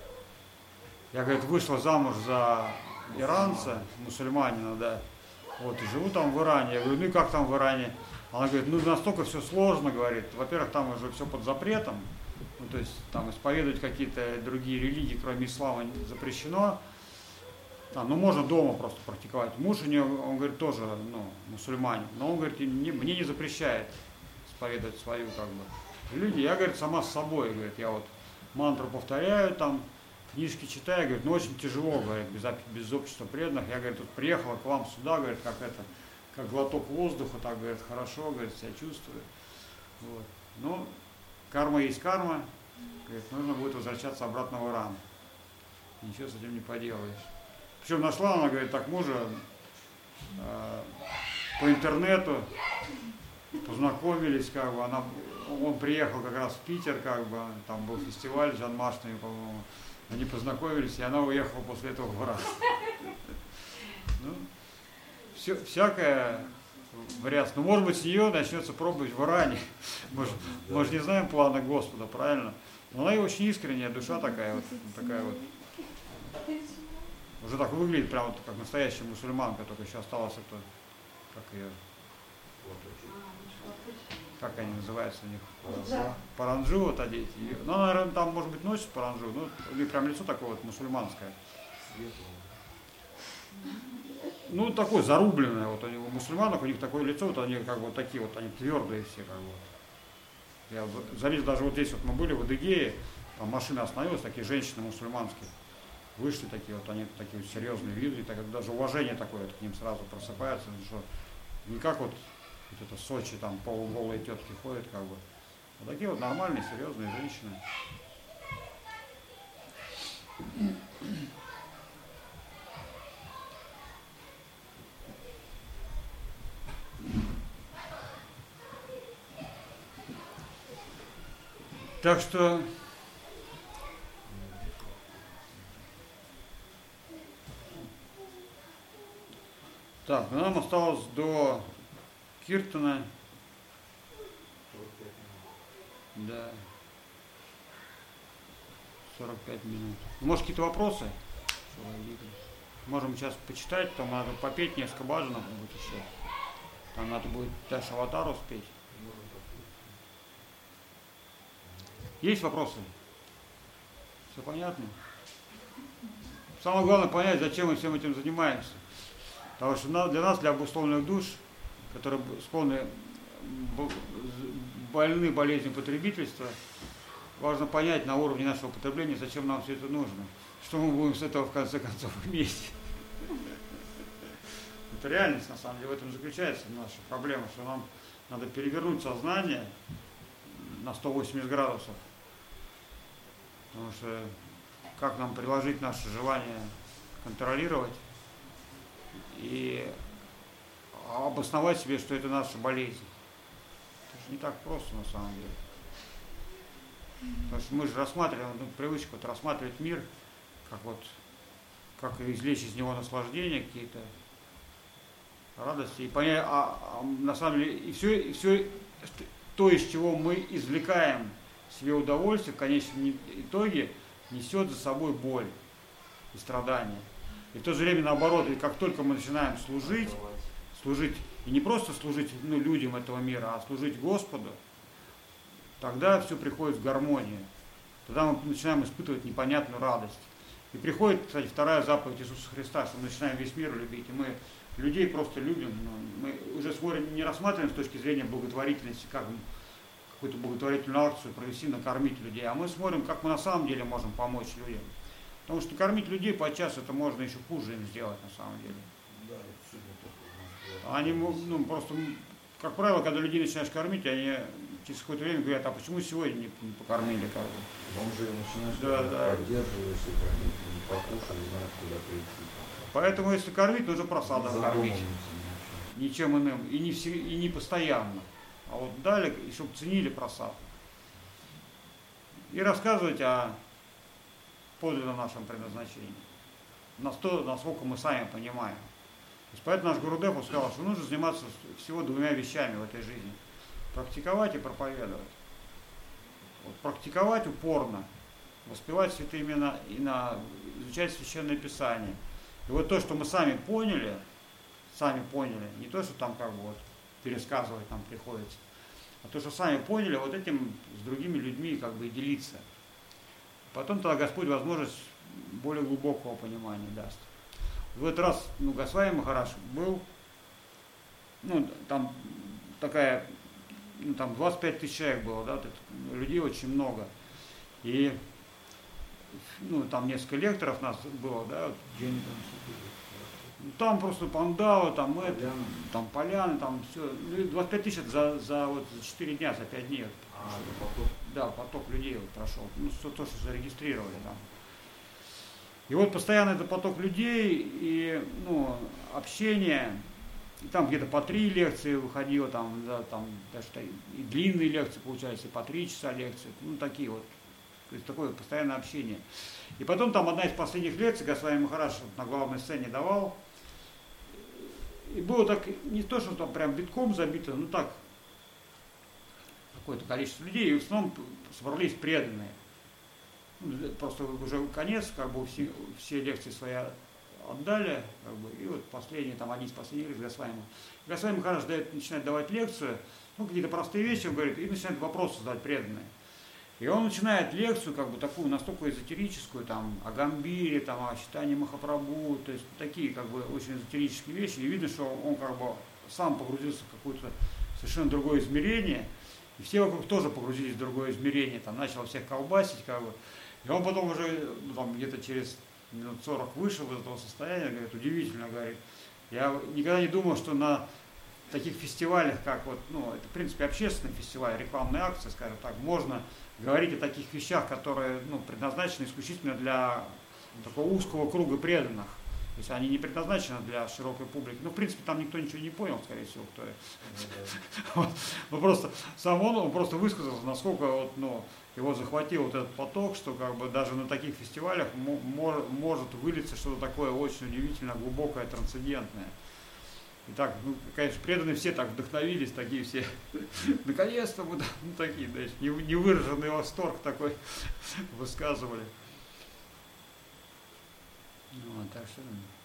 Я, говорит, вышла замуж за иранца, мусульманина, да, вот, и живу там в Иране. Я говорю, ну и как там в Иране? Она говорит, ну настолько все сложно, говорит, во-первых, там уже все под запретом, ну то есть там исповедовать какие-то другие религии, кроме ислама, запрещено. Там, ну можно дома просто практиковать. Муж у нее, он говорит, тоже, ну, мусульманин, но он говорит, не, мне не запрещает исповедовать свою, как бы, религию. Я, говорит, сама с собой, говорит, я вот мантру повторяю, там, книжки читаю, говорит, ну очень тяжело, говорит, без, без общества преданных. Я, говорит, тут приехала к вам сюда, говорит, как это, как глоток воздуха, так, говорит, хорошо, говорит, себя чувствую. Вот. Ну, карма есть карма, говорит, нужно будет возвращаться обратно в Иран. Ничего с этим не поделаешь. Причем нашла она, говорит, так мужа э, по интернету, познакомились, как бы, она, он приехал как раз в Питер, как бы, там был фестиваль Джанмаштами, по-моему, они познакомились, и она уехала после этого в Иран. Ну, все, всякое вариация. Ну, может быть, с нее начнется пробовать в Иране. Мы же, мы же не знаем плана Господа, правильно? Но она и очень искренняя, душа такая вот, такая вот. Уже так выглядит, прям вот как настоящая мусульманка, только еще осталось это, как ее, как они называются у них, паранджу вот одеть. Ну, она, наверное, там, может быть, носит паранджу, ну, или прям лицо такое вот мусульманское. Ну, такое зарубленное, вот у них, у мусульманок, у них такое лицо, вот они как бы вот такие вот, они твердые все, как бы. Я залез, даже вот здесь вот мы были в Адыгее, там машина остановилась, такие женщины мусульманские. Вышли такие вот, они такие вот серьезные виды, так, даже уважение такое вот к ним сразу просыпается, что не как вот, вот это Сочи, там полуголые тетки ходят, как бы. Вот такие вот нормальные, серьезные женщины. Так что так, нам осталось до Киртана. Да. сорок пять минут. Может, какие-то вопросы? Можем сейчас почитать, там надо попеть несколько баджанов будет еще. Там надо будет даже аватар успеть. Есть вопросы? Все понятно? Самое главное понять, зачем мы всем этим занимаемся. Потому что для нас, для обусловленных душ, которые склонны больны болезнью потребительства, важно понять на уровне нашего потребления, зачем нам все это нужно. Что мы будем с этого в конце концов иметь. Это реальность, на самом деле, в этом заключается наша проблема, что нам надо перевернуть сознание на сто восемьдесят градусов. Потому что как нам приложить наше желание контролировать и обосновать себе, что это наша болезнь. Это же не так просто на самом деле. Потому что мы же рассматриваем, ну, привычка вот рассматривать мир, как вот, как извлечь из него наслаждения какие-то, радости, и понять, а, а на самом деле, и все, и все то, из чего мы извлекаем себе удовольствие, в конечном итоге несет за собой боль и страдания. И в то же время наоборот, и как только мы начинаем служить, служить, и не просто служить, ну, людям этого мира, а служить Господу, тогда все приходит в гармонию. Тогда мы начинаем испытывать непонятную радость. И приходит, кстати, вторая заповедь Иисуса Христа, что мы начинаем весь мир любить, и мы людей просто любим. Мы уже смотрим, не рассматриваем с точки зрения благотворительности, как какую-то благотворительную акцию провести, накормить людей, а мы смотрим, как мы на самом деле можем помочь людям. Потому что кормить людей подчас это можно еще хуже им сделать на самом деле. Они, ну, просто, как правило, когда людей начинаешь кормить, они через какое-то время говорят, а почему сегодня не, не покормили? Как бы. Бомжи начинаешь да, да. поддерживаешь, не покушали, знают, куда прийти. Поэтому, если кормить, нужно просадом кормить. Ничем иным. И не, все, и не постоянно. А вот дали, и чтобы ценили просад. И рассказывать о подлинном нашем предназначении. На то, насколько мы сами понимаем. То есть, поэтому наш Гурудев сказал, что нужно заниматься всего двумя вещами в этой жизни. Практиковать и проповедовать. Вот, практиковать упорно. Воспевать святые имена и на, изучать Священное Писание. И вот то, что мы сами поняли, сами поняли, не то, что там как бы вот пересказывать нам приходится, а то, что сами поняли, вот этим с другими людьми как бы и делиться. Потом тогда Господь возможность более глубокого понимания даст. В этот раз, ну, Госвами Махарадж был, ну, там такая, ну, там двадцать пять тысяч человек было, да, тут людей очень много. И, ну, там несколько лекторов нас было, да, там просто пандалы, там это, там поляны, там все. двадцать пять тысяч за, за, вот, за четыре дня, за пять дней. А, это поток? Да, поток людей вот прошел. Ну, то, что зарегистрировали там. И вот постоянно это поток людей и, ну, общение. И там где-то по три лекции выходило, там, да, там даже и длинные лекции получались, и по три часа лекции. Ну, такие вот. То есть такое постоянное общение. И потом там одна из последних лекций Госвами Махарадж на главной сцене давал. И было так, не то, что там прям битком забито, но так, какое-то количество людей, и в основном собрались преданные. Ну, просто уже конец, как бы все, все лекции свои отдали, как бы, и вот последний, там один из последних лекций Госвами. Госвами Махарадж дает, начинает давать лекцию, ну, какие-то простые вещи, он говорит, и начинает вопросы задать преданные. И он начинает лекцию, как бы такую, настолько эзотерическую, там, о Гамбире, там, о читании Махапрабху, то есть такие, как бы, очень эзотерические вещи, и видно, что он, как бы, сам погрузился в какое-то совершенно другое измерение, и все вокруг тоже погрузились в другое измерение, там, начал всех колбасить, как бы, и он потом уже, ну, там, где-то через минут сорок вышел из этого состояния, говорит, удивительно, говорит, я никогда не думал, что на таких фестивалях, как вот, ну, это, в принципе, общественный фестиваль, рекламная акция, скажем так, можно говорить о таких вещах, которые, ну, предназначены исключительно для такого узкого круга преданных. То есть они не предназначены для широкой публики. Ну, в принципе, там никто ничего не понял, скорее всего, кто это. Ну, просто сам он, он просто высказался, насколько вот, ну, его захватил вот этот поток, что как бы даже на таких фестивалях может вылиться что-то такое очень удивительно глубокое, трансцендентное. И так, ну, конечно, преданные все так вдохновились, такие все, наконец-то мы, ну, такие, да, невыраженный восторг такой высказывали. Ну, так что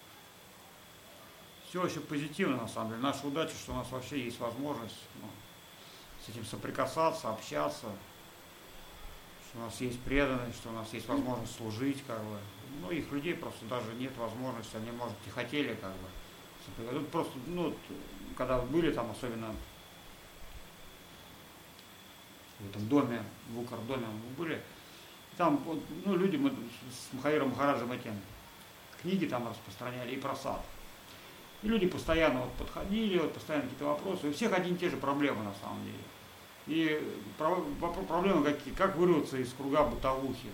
все очень позитивно, на самом деле. Наша удача, что у нас вообще есть возможность, ну, с этим соприкасаться, общаться, что у нас есть преданность, что у нас есть возможность служить, как бы. Ну, их людей просто даже нет возможности, они, может, и хотели, как бы. Тут просто, ну, когда были там, особенно в этом доме, в Укр-доме мы были. Там вот, ну, люди, мы с Махаиром Махараджем эти книги там распространяли и про сад. И люди постоянно вот подходили, вот постоянно какие-то вопросы. У всех одни и те же проблемы на самом деле. И проблемы какие? Как вырваться из круга бытовухи?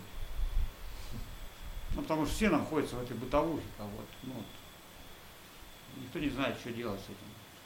Ну, потому что все находятся в этой бытовухе. Вот, ну, вот. Никто не знает, что делать с этим.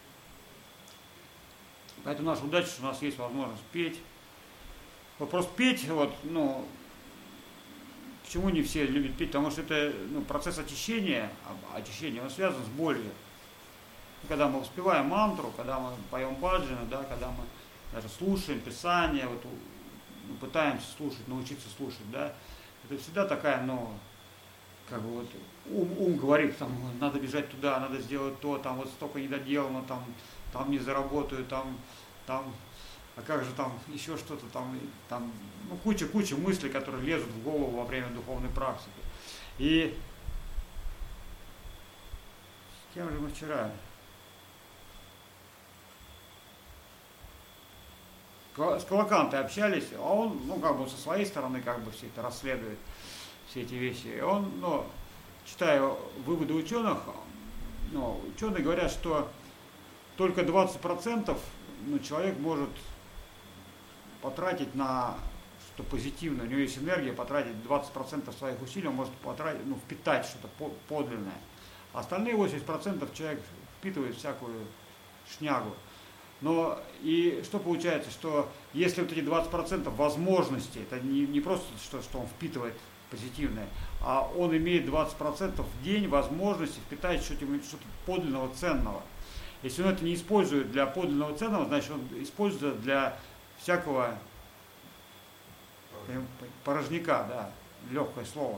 Поэтому наша удача, что у нас есть возможность петь. Вот просто петь, вот, ну, почему не все любят петь? Потому что это, ну, процесс очищения, очищения, он связан с болью. Когда мы воспеваем мантру, когда мы поем баджаны, да, когда мы даже слушаем Писание, вот, ну, пытаемся слушать, научиться слушать, да, это всегда такая, ну, как бы вот ум, ум говорит, там, надо бежать туда, надо сделать то, там вот столько недоделано, там, там не заработаю, там, там, а как же там еще что-то, там, там, ну, куча-куча мыслей, которые лезут в голову во время духовной практики. И с кем же мы вчера? С Калакантой общались, а он, ну, как бы со своей стороны, как бы все это расследует, все эти вещи. И он, ну, читая выводы ученых, ну, ученые говорят, что только двадцать процентов, ну, человек может потратить на что позитивное. У него есть энергия, потратить двадцать процентов своих усилий, он может потратить, ну, впитать что-то подлинное. А остальные восемьдесят процентов человек впитывает всякую шнягу. Но и что получается, что если вот эти двадцать процентов возможностей, это не, не просто что, что он впитывает позитивное, а он имеет двадцать процентов в день возможности впитать что-то, что-то подлинного ценного. Если он это не использует для подлинного ценного, значит он использует для всякого порожняка, да, легкое слово.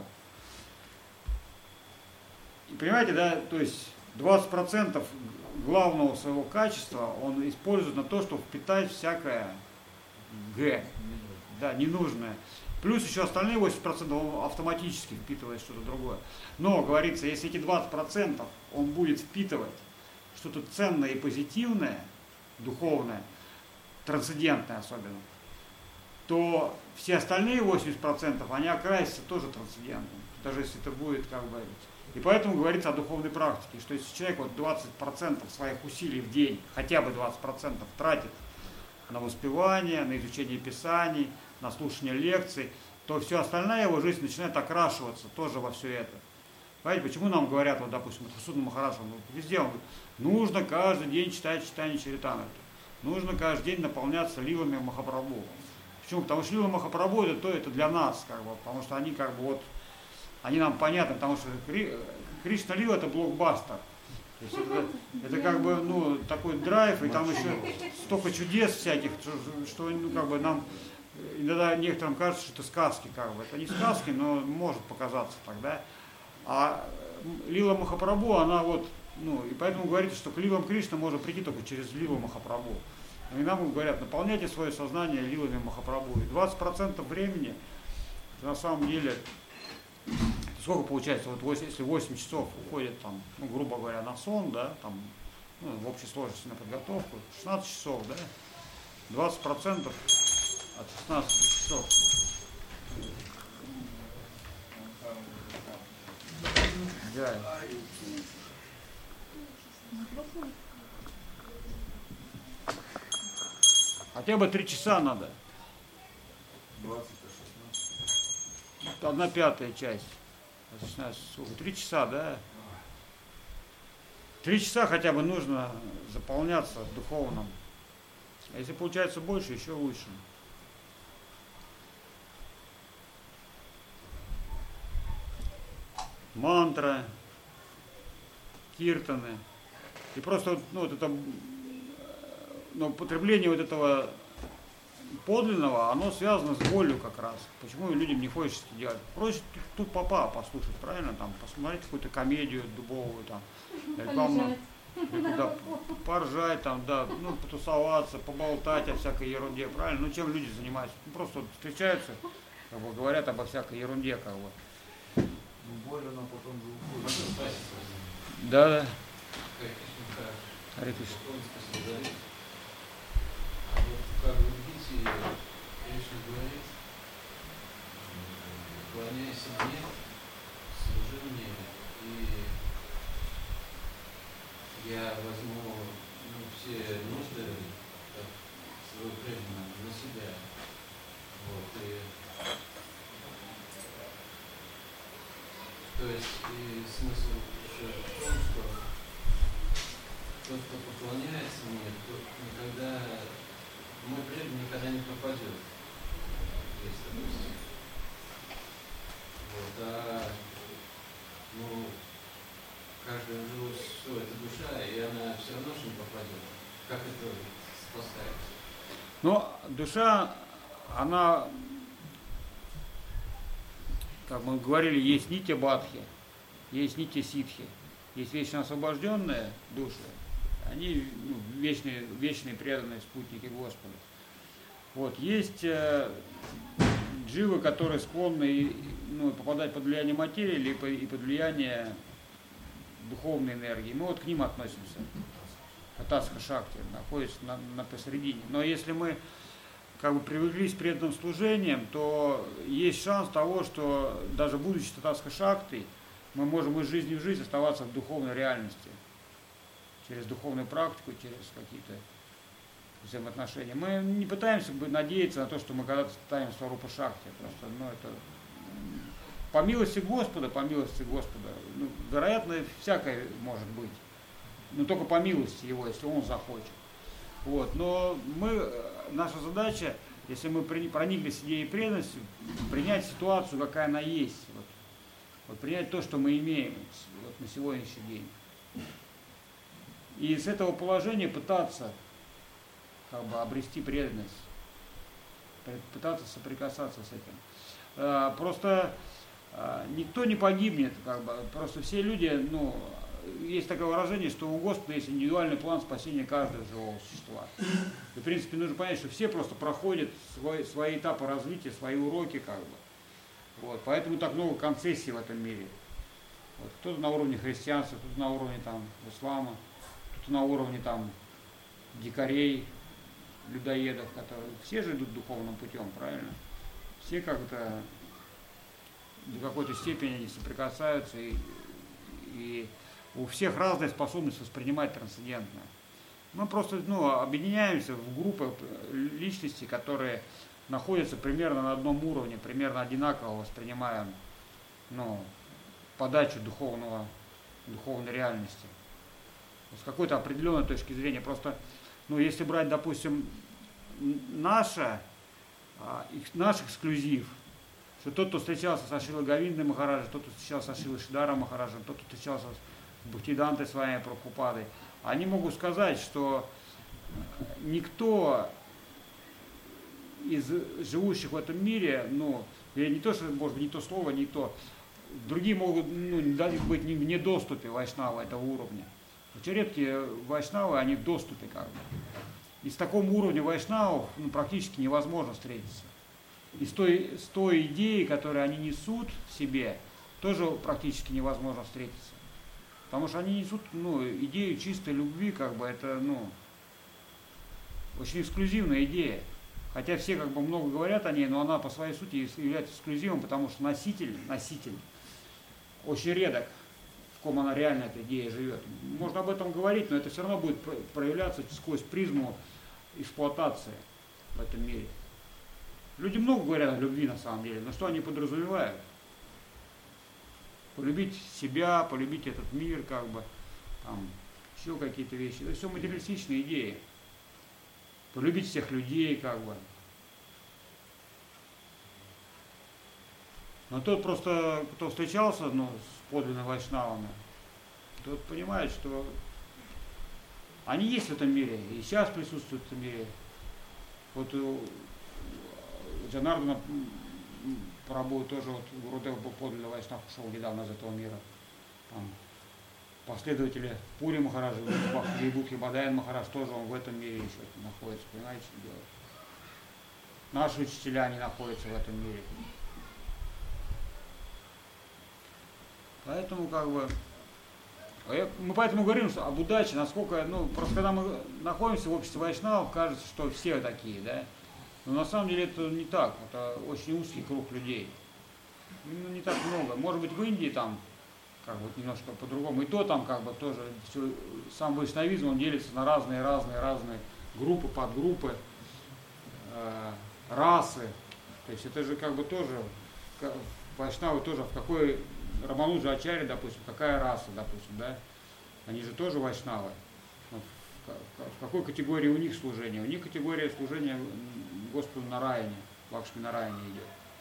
И понимаете, да, то есть двадцать процентов главного своего качества он использует на то, чтобы впитать всякое Г, да, ненужное. Плюс еще остальные восемьдесят процентов он автоматически впитывает что-то другое. Но, говорится, если эти двадцать процентов он будет впитывать что-то ценное и позитивное, духовное, трансцендентное особенно, то все остальные восемьдесят процентов, они окрасятся тоже трансцендентным. Даже если это будет как бы... И поэтому говорится о духовной практике, что если человек вот двадцать процентов своих усилий в день, хотя бы двадцать процентов тратит на воспевание, на изучение Писаний, на слушание лекций, то все остальная его жизнь начинает окрашиваться тоже во все это. Понимаете, почему нам говорят, вот, допустим, Мадхусудана Махарадж, он везде он говорит, нужно каждый день читать читание Чаритамриты, нужно каждый день наполняться лилами Махапрабху. Почему? Потому что лила Махапрабху это то, это для нас, как бы, потому что они как бы вот, они нам понятны, потому что Кришна Лила это блокбастер. То есть это, это как бы, ну, такой драйв, и там еще столько чудес всяких, что, что ну, как бы нам иногда некоторым кажется, что это сказки, как бы. Это не сказки, но может показаться тогда. А Лила Махапрабху, она вот, ну, и поэтому говорится, что к Лилам Кришна можно прийти только через Лилу Махапрабху. И нам говорят, наполняйте свое сознание Лилами Махапрабху. И двадцать процентов времени, на самом деле, сколько получается, вот если восемь часов уходит, там, ну, грубо говоря, на сон, да, там, ну, в общей сложности на подготовку, шестнадцать часов, да, двадцать процентов от шестнадцати часов. Да. Хотя бы три часа надо. двадцать а шестнадцать. Одна пятая часть. Три часа, да? Три часа хотя бы нужно заполняться духовным. А если получается больше, еще лучше. Мантра, киртаны. И просто ну, вот это, ну, потребление вот этого подлинного, оно связано с болью как раз. Почему людям не хочется это делать? Проще тут попа послушать, правильно? Там, посмотреть какую-то комедию дубовую, там, рекламу, да, поржать, там, да, ну, потусоваться, поболтать о всякой ерунде, правильно? Ну, чем люди занимаются? Ну, просто вот встречаются, как бы, говорят обо всякой ерунде, как бы. Ну, боль, она потом же уходит. Да, да. Харе Кришна. А вот как вы видите, говорит, поклоняйся мне, служи мне, и я возьму ну, все нужды так, своего преданного на себя. Вот, и, то есть и смысл еще в том, что тот, кто поклоняется мне, тот никогда, мой преданный никогда не пропадет. Здесь, допустим. Вот, а ну, каждое живое существо — это душа, и она все равно же не попадет. Как это сопоставить? Но душа, она, как мы говорили, есть нити бадхи, есть нити ситхи, есть вечно освобожденные души, они ну, вечные, вечные преданные спутники Господа. Вот, есть э, дживы, которые склонны ну, попадать под влияние материи или по, и под влияние духовной энергии. Мы вот к ним относимся. Атаска Шакти находится на, на посередине. Но если мы как бы привлеклись к преданным служением, то есть шанс того, что даже будучи Татаска Шакти, мы можем из жизни в жизнь оставаться в духовной реальности. Через духовную практику, через какие-то взаимоотношения. Мы не пытаемся бы надеяться на то, что мы когда-то станем Сварупа Шакти. Просто, ну, это по милости Господа, по милости Господа. Ну, вероятно, всякое может быть. Но только по милости Его, если Он захочет. Вот. Но мы, наша задача, если мы прониклись идеей преданности, принять ситуацию, какая она есть. Вот. Вот принять то, что мы имеем вот, на сегодняшний день. И с этого положения пытаться как бы обрести преданность, пытаться соприкасаться с этим. Просто никто не погибнет, как бы, просто все люди, ну, есть такое выражение, что у Господа есть индивидуальный план спасения каждого живого существа. И, в принципе, нужно понять, что все просто проходят свой, свои этапы развития, свои уроки, как бы. Вот, поэтому так много концессий в этом мире. Вот, кто-то на уровне христианства, кто-то на уровне там, ислама, кто-то на уровне там, дикарей, людоедов, которые все же идут духовным путем, правильно? Все как-то до какой-то степени они соприкасаются, и, и у всех разная способность воспринимать трансцендентное. Мы просто ну, объединяемся в группы личностей, которые находятся примерно на одном уровне, примерно одинаково воспринимаем ну, подачу духовного, духовной реальности. С какой-то определенной точки зрения. Просто, ну, если брать, допустим, наше, наш эксклюзив, что тот, кто встречался со Шрилой Говиндой Махараджем, тот, кто встречался со Шрилой Шридаром Махараджем, тот, кто встречался с Бхактидантой с вами Прабхупадой, они могут сказать, что никто из живущих в этом мире, ну, или не то, что, может быть, не то слово, не то, другие могут ну, быть не в недоступе вайшнава этого уровня. Очень редкие вайшнавы, они в доступе как бы. И с таком уровнем вайшнавов ну, практически невозможно встретиться. И с той, с той идеей, которую они несут в себе, тоже практически невозможно встретиться. Потому что они несут ну, идею чистой любви, как бы это ну, очень эксклюзивная идея. Хотя все как бы много говорят о ней, но она по своей сути является эксклюзивом, потому что носитель, носитель очень редок, в ком она реально, эта идея живет. Можно об этом говорить, но это все равно будет проявляться сквозь призму эксплуатации в этом мире. Люди много говорят о любви на самом деле, но что они подразумевают? Полюбить себя, полюбить этот мир, как бы, там, еще какие-то вещи. Это все материалистичные идеи. Полюбить всех людей, как бы. Но тот просто, кто встречался ну, с подлинными вайшнавами, тот понимает, что они есть в этом мире, и сейчас присутствуют в этом мире. Вот у Джанардана Прабху тоже вот Гурудев был подлинный вайшнав, ушел недавно из этого мира. Там, последователи Пури Махараджа, Вибудхи Бадаян Махарадж, тоже он в этом мире еще находится, понимаете, что делать. Наши учителя, они находятся в этом мире. Поэтому, как бы, мы поэтому говорим что об удаче, насколько, ну, просто когда мы находимся в обществе вайшнавов, кажется, что все такие, да. Но на самом деле это не так, это очень узкий круг людей. Ну, не так много. Может быть, в Индии там как бы немножко по-другому. И то там как бы тоже все, сам вайшнавизм, он делится на разные, разные, разные группы, подгруппы, э, расы. То есть это же как бы тоже, вайшнавы тоже в какой, Рамануджа Ачарья, допустим, какая раса, допустим, да? Они же тоже вайшнавы. В какой категории у них служение? У них категория служения Господу Нараяне, Лакшми Нараяне идет.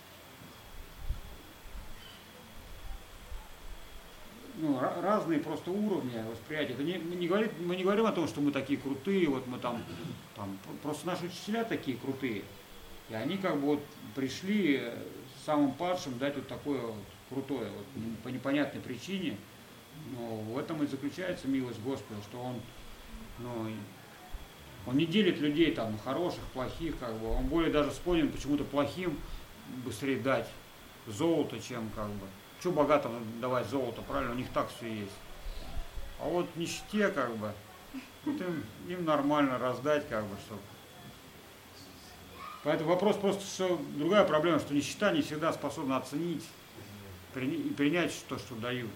Ну, разные просто уровни восприятия. Это не, мы, не говорим, мы не говорим о том, что мы такие крутые, вот мы там, там, просто наши учителя такие крутые. И они как бы вот пришли самым падшим дать вот такое вот крутое, вот, по непонятной причине. Но в этом и заключается милость Господа, что Он, ну, Он не делит людей там на хороших, плохих, как бы. Он более даже склонен почему-то плохим быстрее дать золото, чем как бы. Что богатым давать золото, правильно? У них так все есть. А вот нищете, как бы, вот им, им нормально раздать, как бы, чтобы. Поэтому вопрос просто, что другая проблема, что нищета не всегда способна оценить и принять то, что дают.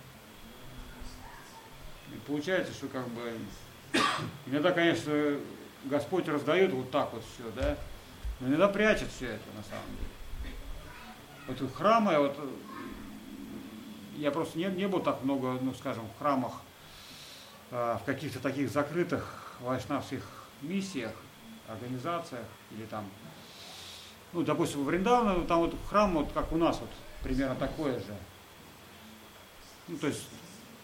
И получается, что как бы иногда, конечно, Господь раздает вот так вот все, да, но иногда прячет все это на самом деле. Вот храмы, вот я просто не, не был так много, ну скажем, в храмах, э, в каких-то таких закрытых вайшнавских миссиях, организациях или там, ну, допустим, в Вриндаване, там вот храм, вот как у нас, вот примерно такое же. Ну, то есть,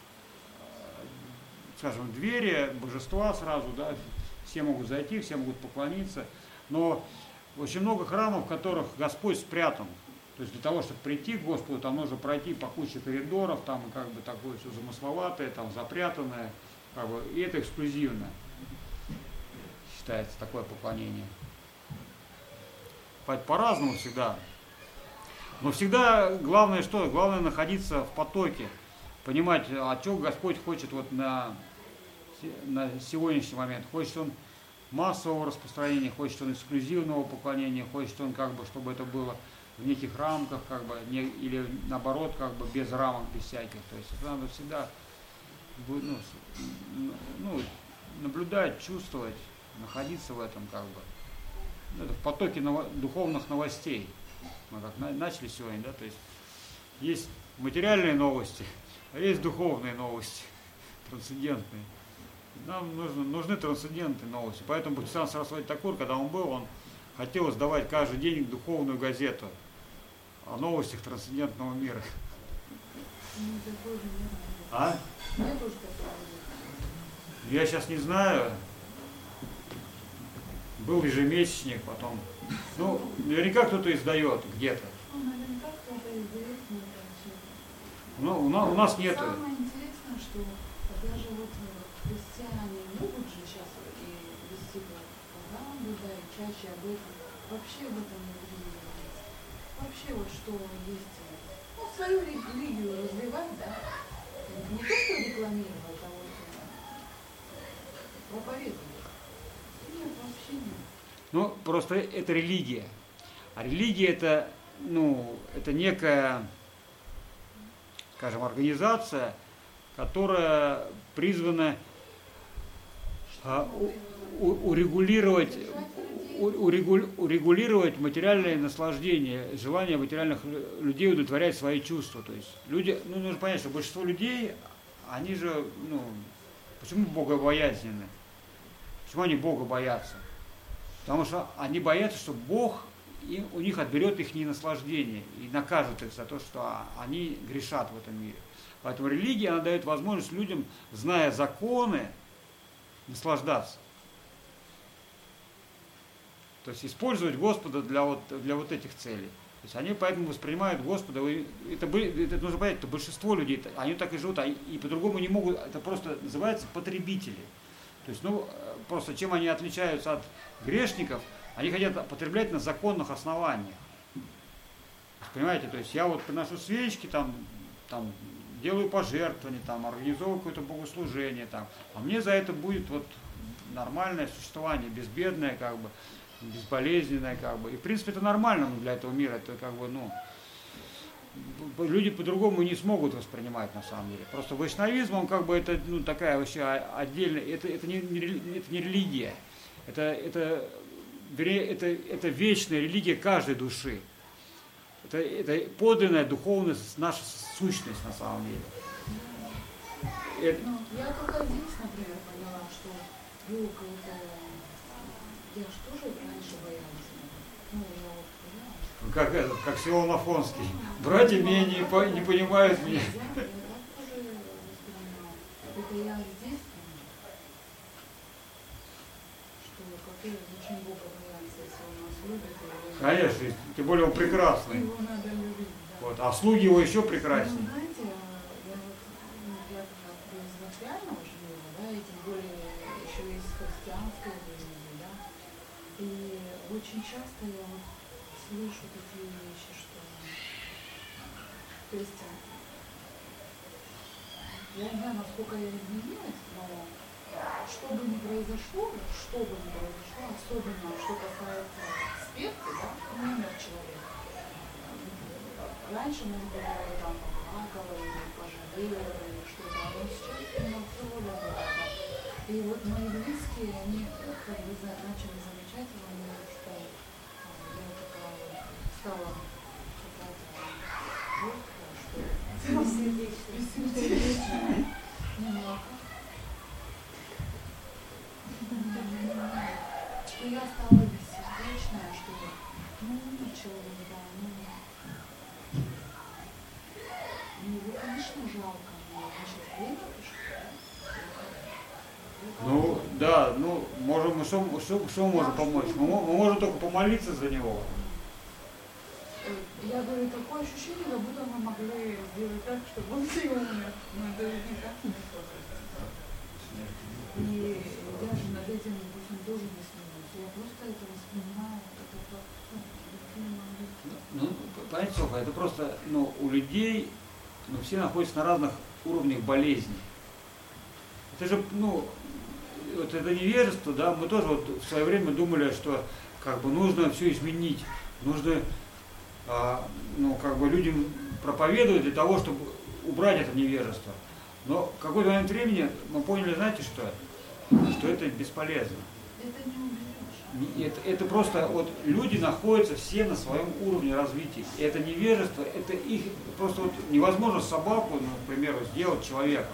скажем, двери, божества сразу, да, все могут зайти, все могут поклониться, но очень много храмов, в которых Господь спрятан. То есть для того, чтобы прийти к Господу, там нужно пройти по куче коридоров, там как бы такое все замысловатое, там запрятанное, как бы, и это эксклюзивно считается такое поклонение. По-разному всегда. Но всегда главное что? Главное находиться в потоке, понимать, а что Господь хочет вот на, на сегодняшний момент. Хочет Он массового распространения, хочет Он эксклюзивного поклонения, хочет Он как бы, чтобы это было в неких рамках, как бы, не, или наоборот, как бы без рамок, без всяких. То есть это надо всегда ну, ну, наблюдать, чувствовать, находиться в этом как бы. Это в потоке ново, духовных новостей. Мы как на, начали сегодня, да, то есть есть материальные новости, а есть духовные новости, трансцендентные. Нам нужны, нужны трансцендентные новости. Поэтому Бхактисиданта Сарасвати Такур, когда он был, он хотел сдавать каждый день духовную газету о новостях трансцендентного мира. А? Я сейчас не знаю. Был ежемесячник, потом. Ну, наверняка кто-то издает где-то. Ну, у нас, у нас нет. Самое интересное, что даже вот христиане могут же сейчас и вести пропаганду, да, и чаще об этом, вообще об этом не будем говорить. Вообще вот что есть, ну, свою религию развивать, да, не то, что рекламировать, а вот проповедовать. Нет, вообще нет. Ну, просто это религия. А религия это, ну, это некая, скажем, организация, которая призвана а, у, урегулировать, у, урегуль, урегулировать материальное наслаждение, желание материальных людей удовлетворять свои чувства. То есть люди, ну, нужно понять, что большинство людей, они же, ну, почему богобоязненны? Почему они Бога боятся? Потому что они боятся, что Бог им, у них отберет их наслаждение и накажет их за то, что они грешат в этом мире. Поэтому религия, она дает возможность людям, зная законы, наслаждаться. То есть использовать Господа для вот, для вот этих целей. То есть они поэтому воспринимают Господа, это, это нужно понять, это большинство людей, они так и живут, и по-другому не могут, это просто называется потребители. То есть, ну, просто чем они отличаются от грешников, они хотят потреблять на законных основаниях. Понимаете, то есть я вот приношу свечки, там, там, делаю пожертвования, там, организовываю какое-то богослужение, там, а мне за это будет вот нормальное существование, безбедное, как бы. безболезненное, как бы. И в принципе это нормально для этого мира. Это как бы, ну, люди по-другому не смогут воспринимать на самом деле. Просто вайшнавизм, он как бы это, ну, такая вообще отдельная, это, это, не, не, это не религия. Это, это, это, это вечная религия каждой души. Это, это подлинная духовность, наша сущность на самом деле. Это... Ну, я только здесь, например, поняла, что йога это... Я же тоже раньше боялась. Ну, я вот поняла. Как, этот, как Сион Афонский. Братья меня не, по, не понимают меня. Я, я тоже воспринимала. Это я здесь поняла, что какой, зачем Бога бояться, если он нас любит. Его... Конечно, тем более он прекрасный. Его надо любить, да. Вот, а слуги его еще прекраснее. Ну, знаете, я вот, ну, я как из материального живу, да, и тем более еще из христианской религии, да, и очень часто я вот слышу такие вещи, что, то есть, я не знаю, насколько я изменилась, но что бы ни произошло, что бы ни произошло, особенно что касается смерти, да, умер человек. Раньше, может быть, я там поплакала или пожалела, или что-то, а вот сейчас именно все было. И вот мои близкие, они как бы начали замечать во мне, что я такая стала какая-то легкая, что ли. Бессердечная. Немного. Что я стала бессердечная, что ну ничего, да, ну. Ну, его, конечно, жалко, но значит, время пришло. Ну, да, ну, можем, мы что, что, что мы можем помочь? Мы, мы можем только помолиться за него. Я говорю, такое ощущение, как будто мы могли сделать так, чтобы он не умер. Но это никак не сложится. И я же над этим, допустим, тоже не смеюсь. Я просто это воспринимаю, это как, ну, понимаете, Софа, это просто, ну, у людей, ну, все находятся на разных уровнях болезни. Это же, ну, вот это невежество, да, мы тоже вот в свое время думали, что как бы нужно все изменить, нужно, а, ну, как бы людям проповедовать для того, чтобы убрать это невежество. Но в какой-то момент времени мы поняли, знаете что, что это бесполезно. это не уберешь. Это, это просто, вот люди находятся все на своем уровне развития. И это невежество, это их, просто вот невозможно собаку, ну, к примеру, сделать человеком.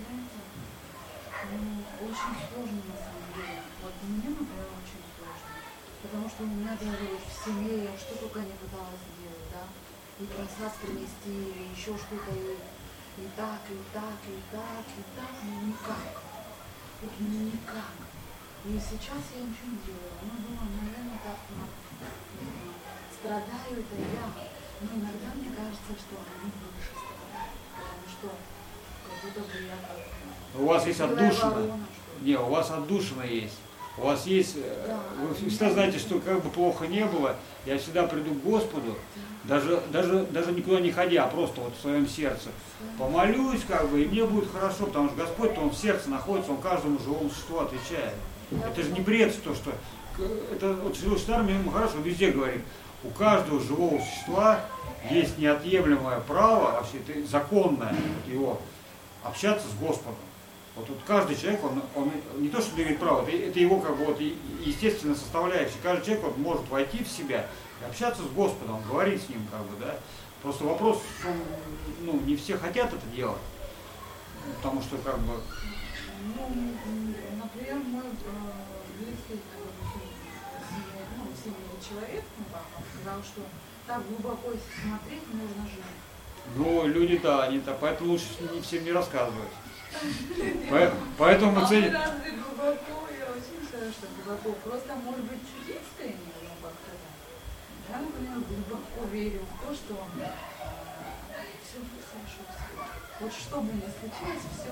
Ну, очень сложно на самом деле. Вот мне, например, очень сложно. Потому что у меня даже в семье я что только не пыталась сделать, да. И просад принести, или еще что-то, и, и так, и так, и так, и так, ну никак. Вот ну никак. И сейчас я ничего не делаю. Ну, думаю, наверное, так ну, страдаю это я. Но иногда мне кажется, что они больше страдают. Потому что как будто бы я как... У вас есть отдушина. Ворона, Не, у вас отдушина есть. У вас есть, да, вы всегда знаете, что как бы плохо не было, я всегда приду к Господу, даже, даже, даже никуда не ходя, а просто вот в своем сердце. Помолюсь, как бы, и мне будет хорошо, потому что Господь-то, Он в сердце находится, Он каждому живому существу отвечает. Это же не бред, то, что это вот Шри-Шри мы хорошо везде говорим, у каждого живого существа есть неотъемлемое право, вообще это законное вот его, общаться с Господом. Вот, вот каждый человек, он, он не то, что имеет право, это, это его как бы вот естественная составляющая. Каждый человек вот, может войти в себя и общаться с Господом, говорить с Ним, как бы, да. Просто вопрос, что ну, не все хотят это делать, потому что как бы. Ну, например, мой э, близкий, ну, семейный человек, ну, папа, сказал, что так глубоко смотреть нужно жить. Ну, люди, да, они так, поэтому лучше не всем не рассказывать. Поэтому мы ценим. А разве глубоко? Я очень считаю, что глубоко. Просто, может быть, чуть искренне, ну, как-то да. Я, например, глубоко верю в то, что все будет хорошо. Вот что бы ни случилось, все.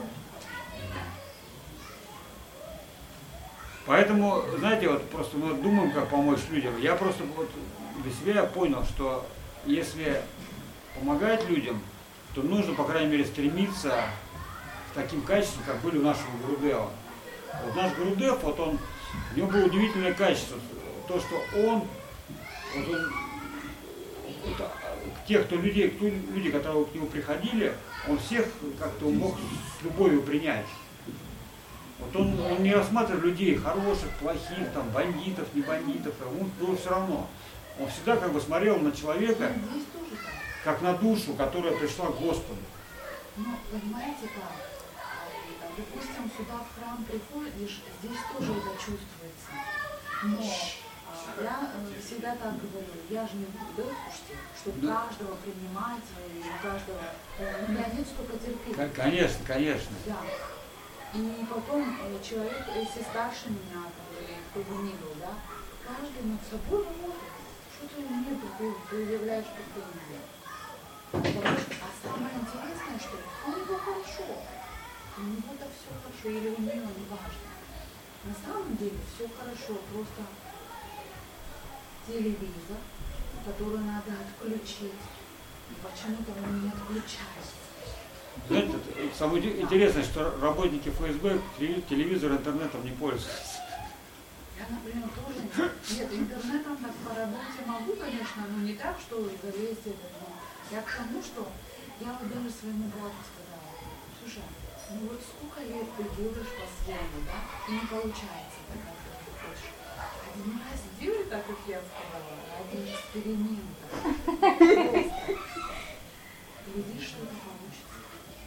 Поэтому, знаете, вот просто мы думаем, как помочь людям. Я просто вот для себя понял, что если помогать людям, то нужно, по крайней мере, стремиться к таким качествам, как были у нашего Гурудева. Вот наш Гурудев, вот он, у него было удивительное качество. то, что он, вот он вот, тех, кто людей, кто, люди, которые к нему приходили, он всех как-то мог с любовью принять. Вот он, он не рассматривал людей хороших, плохих, там, бандитов, не бандитов, ему было все равно. Он всегда как бы смотрел на человека, как на душу, которая пришла к Господу. Ну, понимаете как? Допустим, сюда в храм приходишь, здесь тоже это чувствуется. Но а, я э, всегда так говорю, я же не буду, да, чтобы да. каждого принимать, и каждого, э, у меня нет столько терпения. Конечно, конечно. Да. И потом э, человек, если старше меня, там, или кто бы ни был, да, каждый над собой работает. Что ты мне предъявляешь претензии? А самое интересное, что у него хорошо. У него-то все хорошо, или у нее, не важно. На самом деле все хорошо, просто телевизор, который надо отключить. И почему-то он не отключается. Знаете, самое интересное, что работники эф эс бэ телевизором, интернетом не пользуются. Я, например, тоже нет, интернетом так по работе могу, конечно, но не так, что залезть это. Но я к тому, что я вот даже своему брату сказала, слушай, ну вот сколько лет ты делаешь по-своему, да, и не получается так, как ты хочешь. Один раз сделай так, как я сказала, ради эксперимента. Просто. Гляди, что это получится.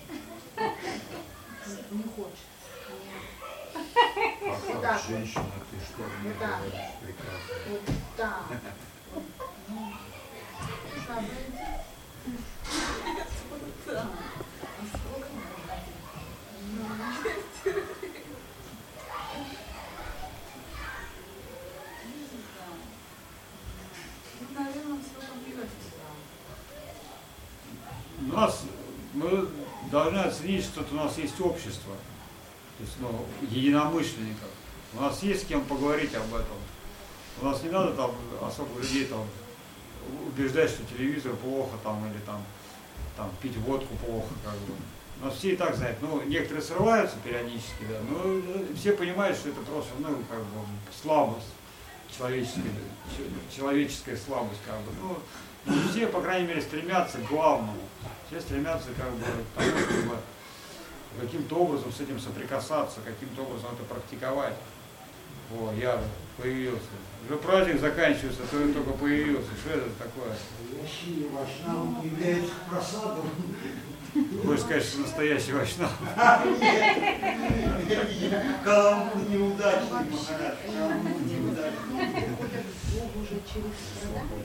Не хочется. А Вот как так женщина, ты что мне Вот так. говоришь прекрасно? Вот так. Вот, ну, шабайте. Вот так. А сколько можно? Ну, ну, наверное, все компьютер. У нас, мы должны оценить, что у нас есть общество, то есть, ну, единомышленников. У нас есть с кем поговорить об этом. У нас не надо там особо людей там убеждать, что телевизор плохо там или там, там пить водку плохо, как бы. У нас все и так знают. Ну, некоторые срываются периодически, да, но все понимают, что это просто, ну, как бы слабость, человеческая, человеческая слабость, как бы. Ну, ну, все, по крайней мере, стремятся к главному. Все стремятся как бы к тому, чтобы каким-то образом с этим соприкасаться, каким-то образом это практиковать. О, я появился. Уже праздник заканчивается, а ты только появился. Что это такое? Настоящий вайшнав является просадом. Хочешь сказать, что настоящий вайшнав? Каламбур неудачный, Махарадж. Каламбур неудачный. Приходят к Богу уже через страдания.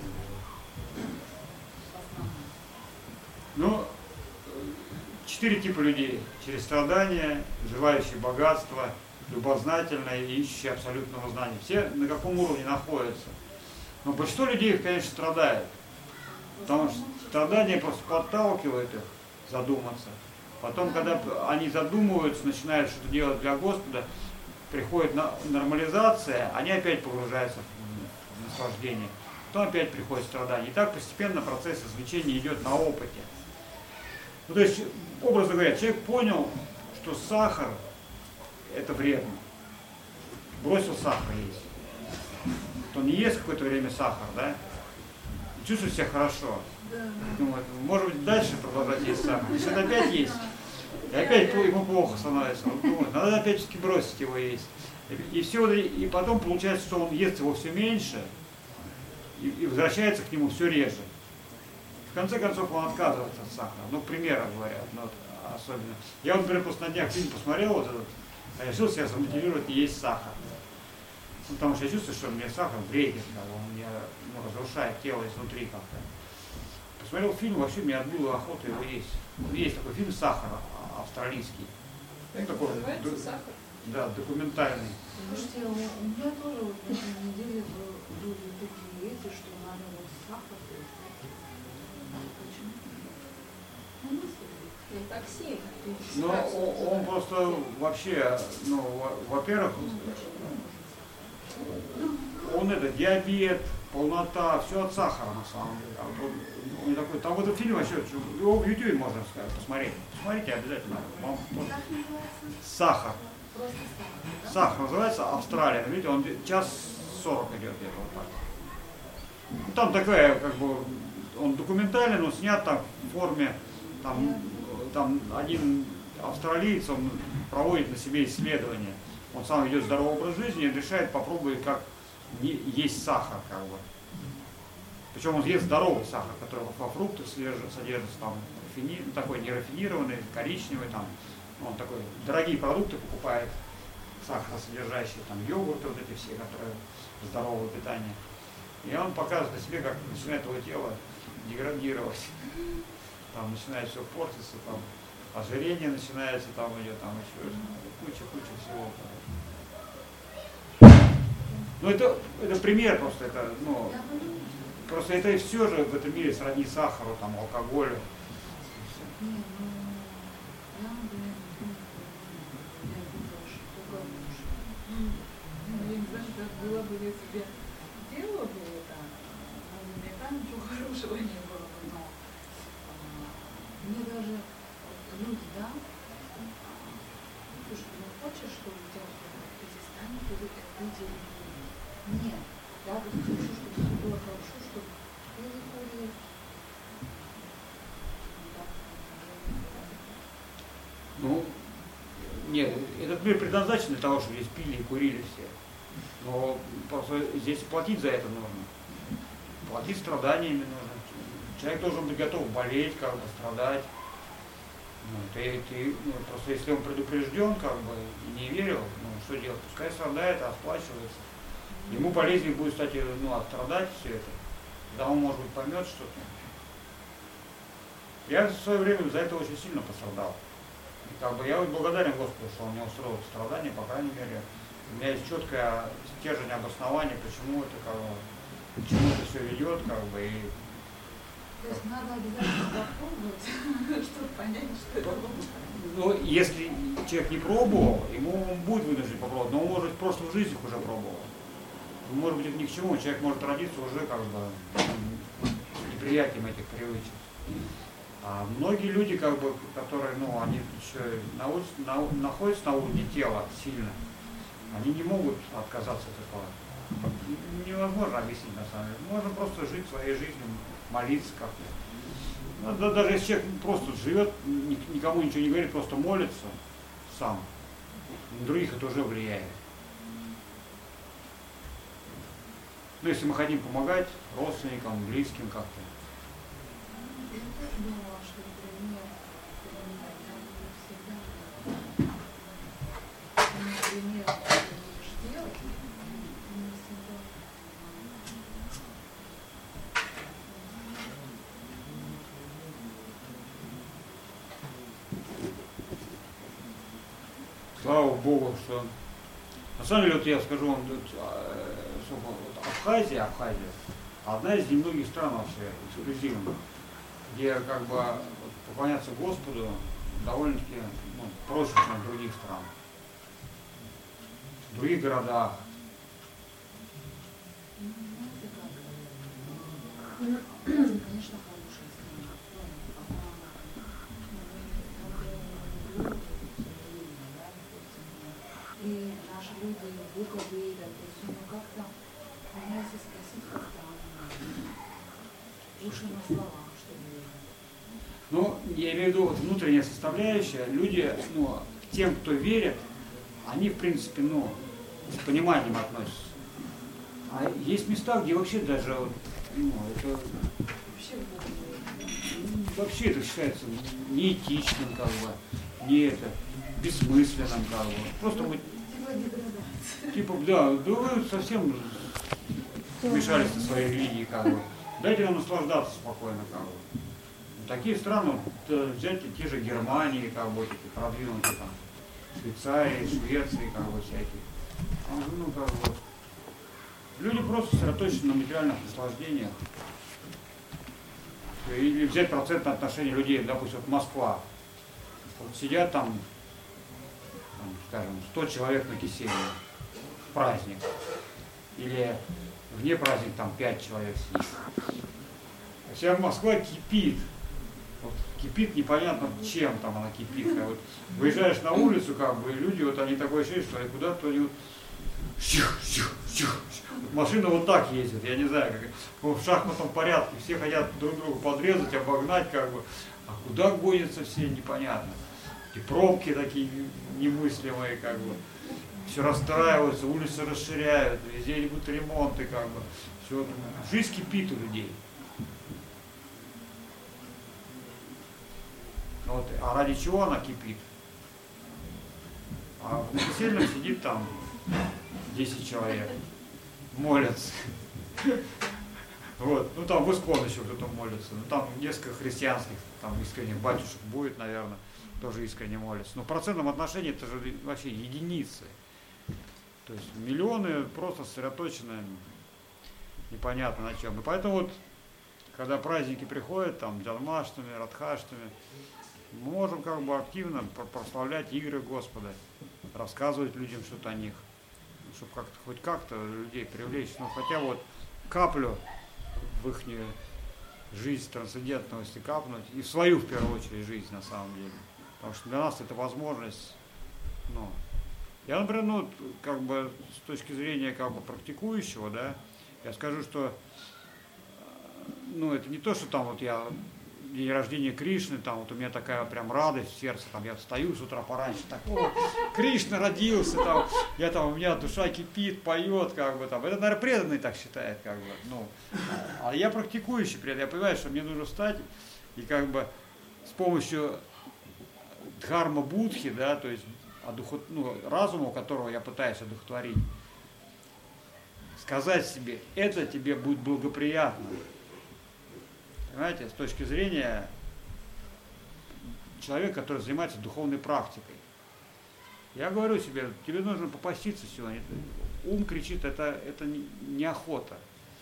Ну, четыре типа людей. Через страдания, желающие богатства, любознательные и ищущие абсолютного знания. Все на каком уровне находятся. Но большинство людей, конечно, страдает. Потому что страдания просто подталкивают их задуматься. Потом, когда они задумываются, начинают что-то делать для Господа, приходит нормализация, они опять погружаются в наслаждение. Потом опять приходит страдание. И так постепенно процесс извлечения идет на опыте. Ну, то есть, образно говоря, человек понял, что сахар это вредно. Бросил сахар есть. Он не ест какое-то время сахар, да? Чувствует себя хорошо. Думает, может быть, дальше продолжать есть сахар. Если он опять есть, и опять ему плохо становится. Он думает, надо опять-таки бросить его есть. И, и, все, и потом получается, что он ест его все меньше, и, и возвращается к нему все реже. В конце концов, он отказывается от сахара. Ну, к примеру говорят, ну, вот, особенно. Я, вот, например, просто на днях фильм посмотрел, вот этот, я решил себя замотивировать и есть сахар. Ну, потому что я чувствую, что мне сахар вреден, он мне ну, разрушает тело изнутри как-то. Посмотрел фильм, вообще меня отбила охота его есть. Есть такой фильм «Сахар» австралийский. Ну, такой, ду- да, документальный. Слушайте, у меня тоже вот на этой неделе были такие эти, что надо вот сахар. Почему? Ну, такси. Ну, он, он просто вообще, ну, во- во-первых, он это, диабет, полнота, все от сахара на самом деле. А вот он, он такой, там в этом фильме вообще, его в Ютубе можно сказать, посмотреть. Посмотрите обязательно. Вам, вот, сахар. Просто сахар. Сахар называется Австралия. Видите, он час сорок идет где-то вот так. Ну, там такая, как бы, он документальный, но снят там в форме, там, там один австралиец, он проводит на себе исследования. Он сам ведет здоровый образ жизни и решает попробовать, как не есть сахар, как бы. Причем он ест здоровый сахар, который во фруктах содержится, там, рафини, такой нерафинированный, коричневый, там, он такой, дорогие продукты покупает, сахаросодержащие, там, йогурты вот эти все, которые здоровое питание. И он показывает на себе, как начинает его тело деградировать. Там начинает все портиться, там, ожирение начинается, там идет, там еще куча-куча всего. Ну это, это пример просто, это, ну, просто это и все же в этом мире сродни сахару, там, алкоголю. Было бы, если бы дело было там, наверняка ничего хорошего не было бы, но мне даже люди, да, слушай, ну хочешь, чтобы у тебя в Казахстане были люди? Нет, я вот хочу, чтобы все было хорошо, чтобы пили, курили. Ну, нет, этот мир предназначен для того, чтобы здесь пили и курили все. Но просто здесь платить за это нужно. Платить страданиями нужно. Человек должен быть готов болеть, как бы страдать. Ну, ты, ты, ну, просто если он предупрежден, как бы, и не верил, ну что делать? Пускай страдает, расплачивается. Ему полезнее будет, кстати, ну, отстрадать все это. Когда он, может быть, поймет что-то. Я в свое время за это очень сильно пострадал. И как бы я вот благодарен Господу, что он мне устроил страдания, по крайней мере. У меня есть четкое стержень обоснования, почему это, как бы, к чему это все ведет, как бы, и... То есть надо обязательно попробовать, чтобы понять, что это было. Ну, если человек не пробовал, ему он будет вынужден попробовать, но он может в прошлой жизни уже пробовал. Может быть, это ни к чему, человек может родиться уже как бы с неприятием этих привычек. А многие люди, как бы, которые, ну, они еще на, на, находятся на уровне тела сильно, они не могут отказаться от этого. Невозможно объяснить на самом деле. Можно просто жить своей жизнью, молиться как-то. Ну, да, даже если человек просто живет, никому ничего не говорит, просто молится сам, на других это уже влияет. Ну, если мы хотим помогать родственникам, близким как-то. Я тоже думала, что, например, всегда, например, будешь делать, не всегда. Слава Богу, что... На самом деле, вот я скажу вам, вот, вот, Абхазия, Абхазия, одна из немногих стран вообще эксклюзивных, где как бы вот, поклоняться Господу довольно-таки, ну, проще, чем в других странах, в других городах. Конечно, хорошая страна. И наши люди в Бога верят, то есть, ну, как-то, меня если спросить, как-то лучше на словах, чтобы... Ну, я имею в виду вот, внутренняя составляющая, люди, ну, тем, кто верит, они, в принципе, ну, с пониманием относятся. А есть места, где вообще даже, ну, это... Вообще в Бога верят. Вообще это считается неэтичным, как бы, не это, бессмысленным, как бы. Просто мы... Типа деградация. Типа, да, да вы совсем смешались со своей религией, как бы. Дайте нам наслаждаться спокойно, как бы. Такие страны, взять те же Германии, как бы, такие продвинутые, там, Швейцарии, Швеции, как бы, всякие. Ну, как бы, люди просто сосредоточены на материальных наслаждениях. Или взять процентное отношение людей, допустим, вот Москва. Вот сидят там, там, скажем, сто человек на киселе в праздник. Или вне праздник там пять человек сидит. Вся Москва кипит. Вот, кипит непонятно чем там она кипит. А вот выезжаешь на улицу, как бы, и люди, вот они такое ощущение, что они куда-то они вот Машина вот так ездит, я не знаю, как ну, в шахматном порядке, все хотят друг друга подрезать, обогнать, как бы, а куда гонятся все, непонятно. И пробки такие немыслимые, как бы, все расстраиваются, улицы расширяют, везде идут ремонты, как бы, все, жизнь кипит у людей. Вот, а ради чего она кипит? А в Новосельном сидит там десять человек, молятся. Вот. Ну там в Искон еще кто-то молится. Ну там несколько христианских, там искренних батюшек будет, наверное, тоже искренне молятся. Но в процентном отношении это же вообще единицы. То есть миллионы просто сосредоточены непонятно на чем. И поэтому вот, когда праздники приходят, там, Джанмаштами, Радхаштами, мы можем как бы активно прославлять игры Господа, рассказывать людям что-то о них, чтобы как-то, хоть как-то людей привлечь, ну хотя вот каплю в их жизнь трансцендентности капнуть, и в свою в первую очередь жизнь на самом деле. Потому что для нас это возможность, ну, я, например, ну, как бы с точки зрения как бы практикующего, да, я скажу, что, ну, это не то, что там вот я день рождения Кришны, там вот у меня такая прям радость в сердце, там я встаю с утра пораньше, так, о, Кришна родился, там, я там, у меня душа кипит, поет, как бы там, это, наверное, преданный так считает, как бы, ну, а я практикующий преданный, я понимаю, что мне нужно встать и как бы с помощью дхарма будхи, да, то есть одухот, ну, разума, которого я пытаюсь одухотворить, сказать себе, это тебе будет благоприятно. Понимаете, с точки зрения человека, который занимается духовной практикой. Я говорю себе, тебе нужно попаститься сегодня. Ум кричит, это, это неохота.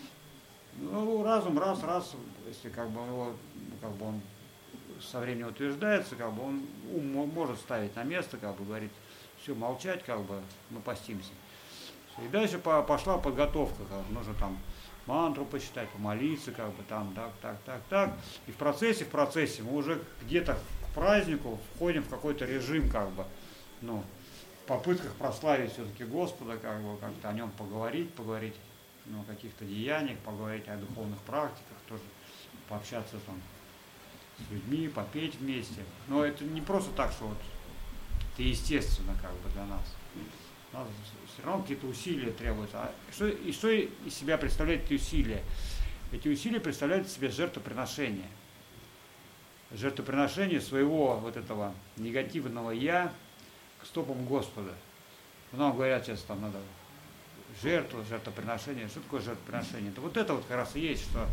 Ну, разум раз, раз, если как бы его, как бы он со временем утверждается, как бы он ум может ставить на место, как бы говорит, все, молчать, как бы мы постимся. И дальше пошла подготовка, как бы, нужно там мантру посчитать, помолиться, как бы там, так, так, так, так. И в процессе, в процессе мы уже где-то к празднику входим в какой-то режим, как бы, ну, в попытках прославить все-таки Господа, как бы, как-то о нем поговорить, поговорить, ну, о каких-то деяниях, поговорить о духовных практиках, тоже пообщаться там с людьми, попеть вместе. Но это не просто так, что вот это естественно, как бы, для нас. Надо, все равно какие-то усилия требуются. А что, и что из себя представляют эти усилия? Эти усилия представляют из себя жертвоприношение. Жертвоприношение своего вот этого негативного «я» к стопам Господа. Нам говорят сейчас, там надо жертву, жертвоприношение. Что такое жертвоприношение? Это вот это вот как раз и есть, что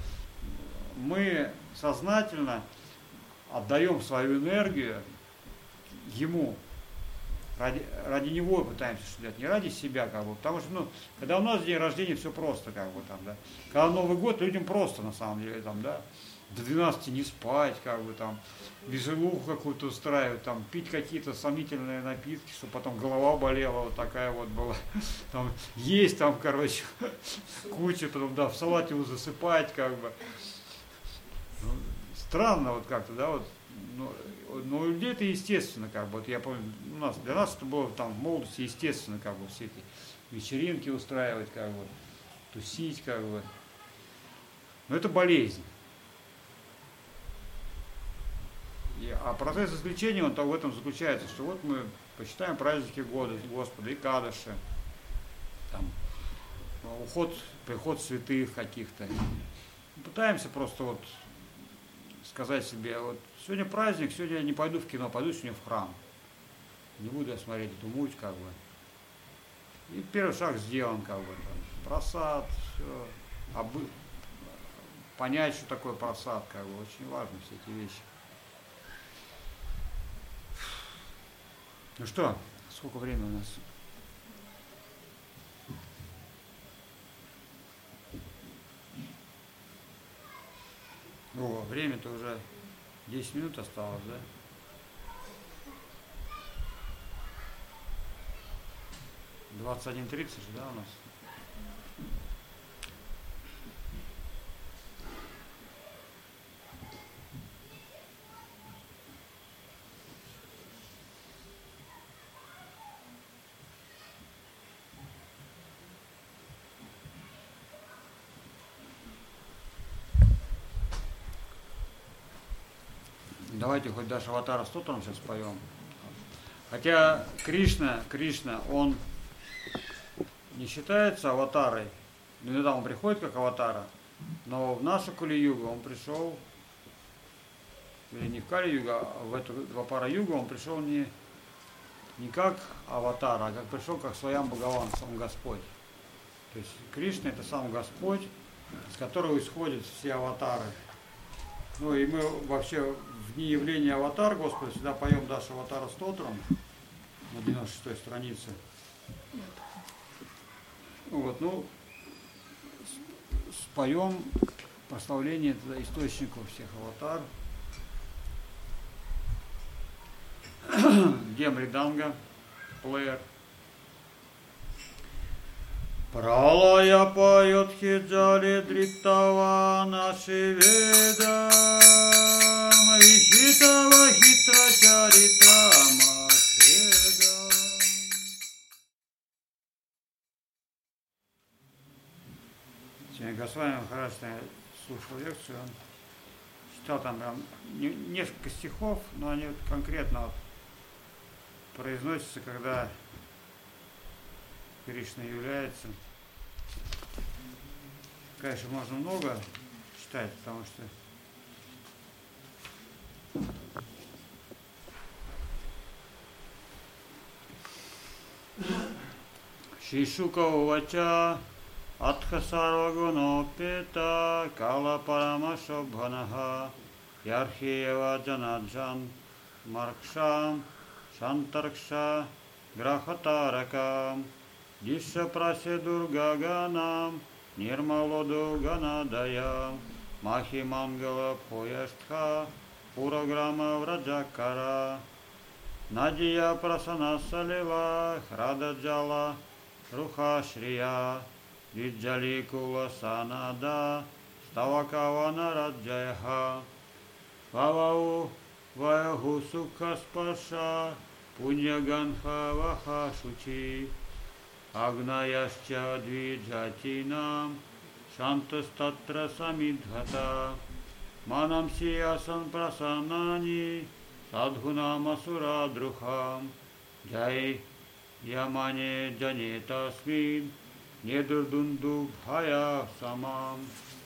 мы сознательно отдаем свою энергию Ему. Ради, ради него пытаемся что делать, не ради себя, как бы, потому что, ну, когда у нас день рождения, все просто, как бы, там, да, когда Новый год, людям просто, на самом деле, там, да, до двенадцати не спать, как бы, там, веселуху какую-то устраивать, там, пить какие-то сомнительные напитки, чтобы потом голова болела, вот такая вот была, там, есть там, короче, куча, потом, да, в салате его засыпать, как бы, ну, странно вот как-то, да, вот, ну, но у людей это естественно, как бы, вот я помню, у нас, для нас это было там в молодости естественно, как бы, все эти вечеринки устраивать, как бы, тусить, как бы. Но это болезнь. И, а процесс исключения, он в этом заключается, что вот мы почитаем праздники года Господа, Экадаши, там, уход, приход святых каких-то. Пытаемся просто вот сказать себе, вот сегодня праздник, сегодня я не пойду в кино, пойду сегодня в храм. Не буду я смотреть эту муть, как бы. И первый шаг сделан, как бы, там, просад, все. Обы... Понять, что такое просад, как бы, очень важно все эти вещи. Ну что, сколько времени у нас? О, время-то уже десять минут осталось, да? двадцать один тридцать, да, у нас? Давайте хоть даже аватара Стотрам сейчас споем. Хотя Кришна, Кришна, он не считается аватарой. Иногда он приходит как аватара, но в нашу Кали-югу он пришел, или не в Кали-югу, а в эту Двапара-югу он пришел не, не как аватар, а как пришел как Своям Бхагаван, сам Господь. То есть Кришна это сам Господь, с которого исходят все аватары. Ну и мы вообще в дни явления аватар Господа всегда поем Даша Аватара Стотрам на девяносто шестой странице. Вот, ну, споем прославление источников всех аватар. Где мриданга, плеер. Пралая поет хиджали дриттавана шиведа, вихитава хитрачаритрама шеда. Сегодня Госвами Махарадж слушал лекцию, он читал там прям несколько стихов, но они вот конкретно вот произносятся, когда Кришна является. Конечно, можно много читать, потому что Шишука увача Атха сарвагунопита Кала парамашобханаха Ярхиева джанаджан Маркшам Шантаркша Грахатаракам Диша прасе дургаганам Нирмалоду ганадаям Махи мангала пхояштха Пураграма враджакара Надия прасана салила Хрададжала Руха шрия Виджали кула санада Ставакавана раджаяха Вавау ваяху сукха спаша Пуньяганха ваха шучи Агнаяшча двиджатинам Шантастатра самидхата Манам сиясан прасанани Садхунам асура друхам Джай ямане джанетасмин Недурдунду бхая самам.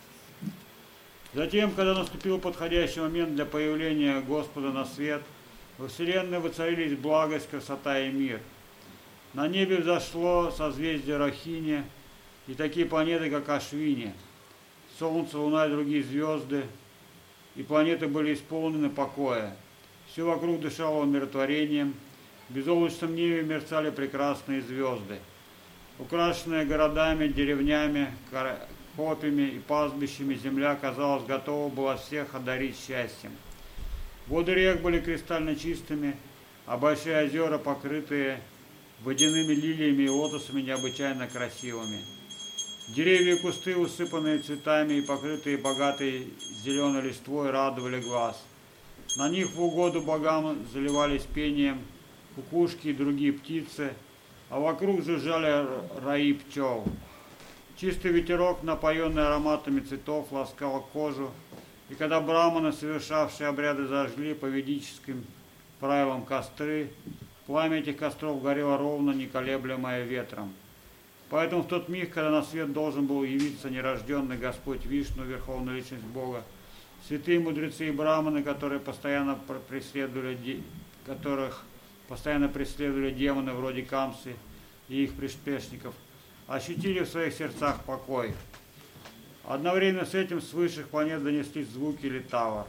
Затем, когда наступил подходящий момент для появления Господа на свет, во Вселенной воцарились благость, красота и мир. На небе взошло созвездие Рахини и такие планеты, как Ашвини, Солнце, Луна и другие звезды, и планеты были исполнены покоя. Все вокруг дышало умиротворением, в безоблачном небе мерцали прекрасные звезды. Украшенная городами, деревнями, копьями и пастбищами, земля, казалось, готова была всех одарить счастьем. Воды рек были кристально чистыми, а большие озера, покрытые водяными лилиями и лотосами, необычайно красивыми. Деревья и кусты, усыпанные цветами и покрытые богатой зеленой листвой, радовали глаз. На них в угоду богам заливались пением кукушки и другие птицы, а вокруг жужжали раи пчел. Чистый ветерок, напоенный ароматами цветов, ласкал кожу, и когда браманы, совершавшие обряды, зажгли по ведическим правилам костры, пламя этих костров горело ровно, не колеблемое ветром. Поэтому в тот миг, когда на свет должен был явиться нерожденный Господь Вишну, Верховная Личность Бога, святые мудрецы и браманы, которые постоянно преследовали, которых постоянно преследовали демоны вроде Камсы и их приспешников, ощутили в своих сердцах покой. Одновременно с этим с высших планет донеслись звуки литавр.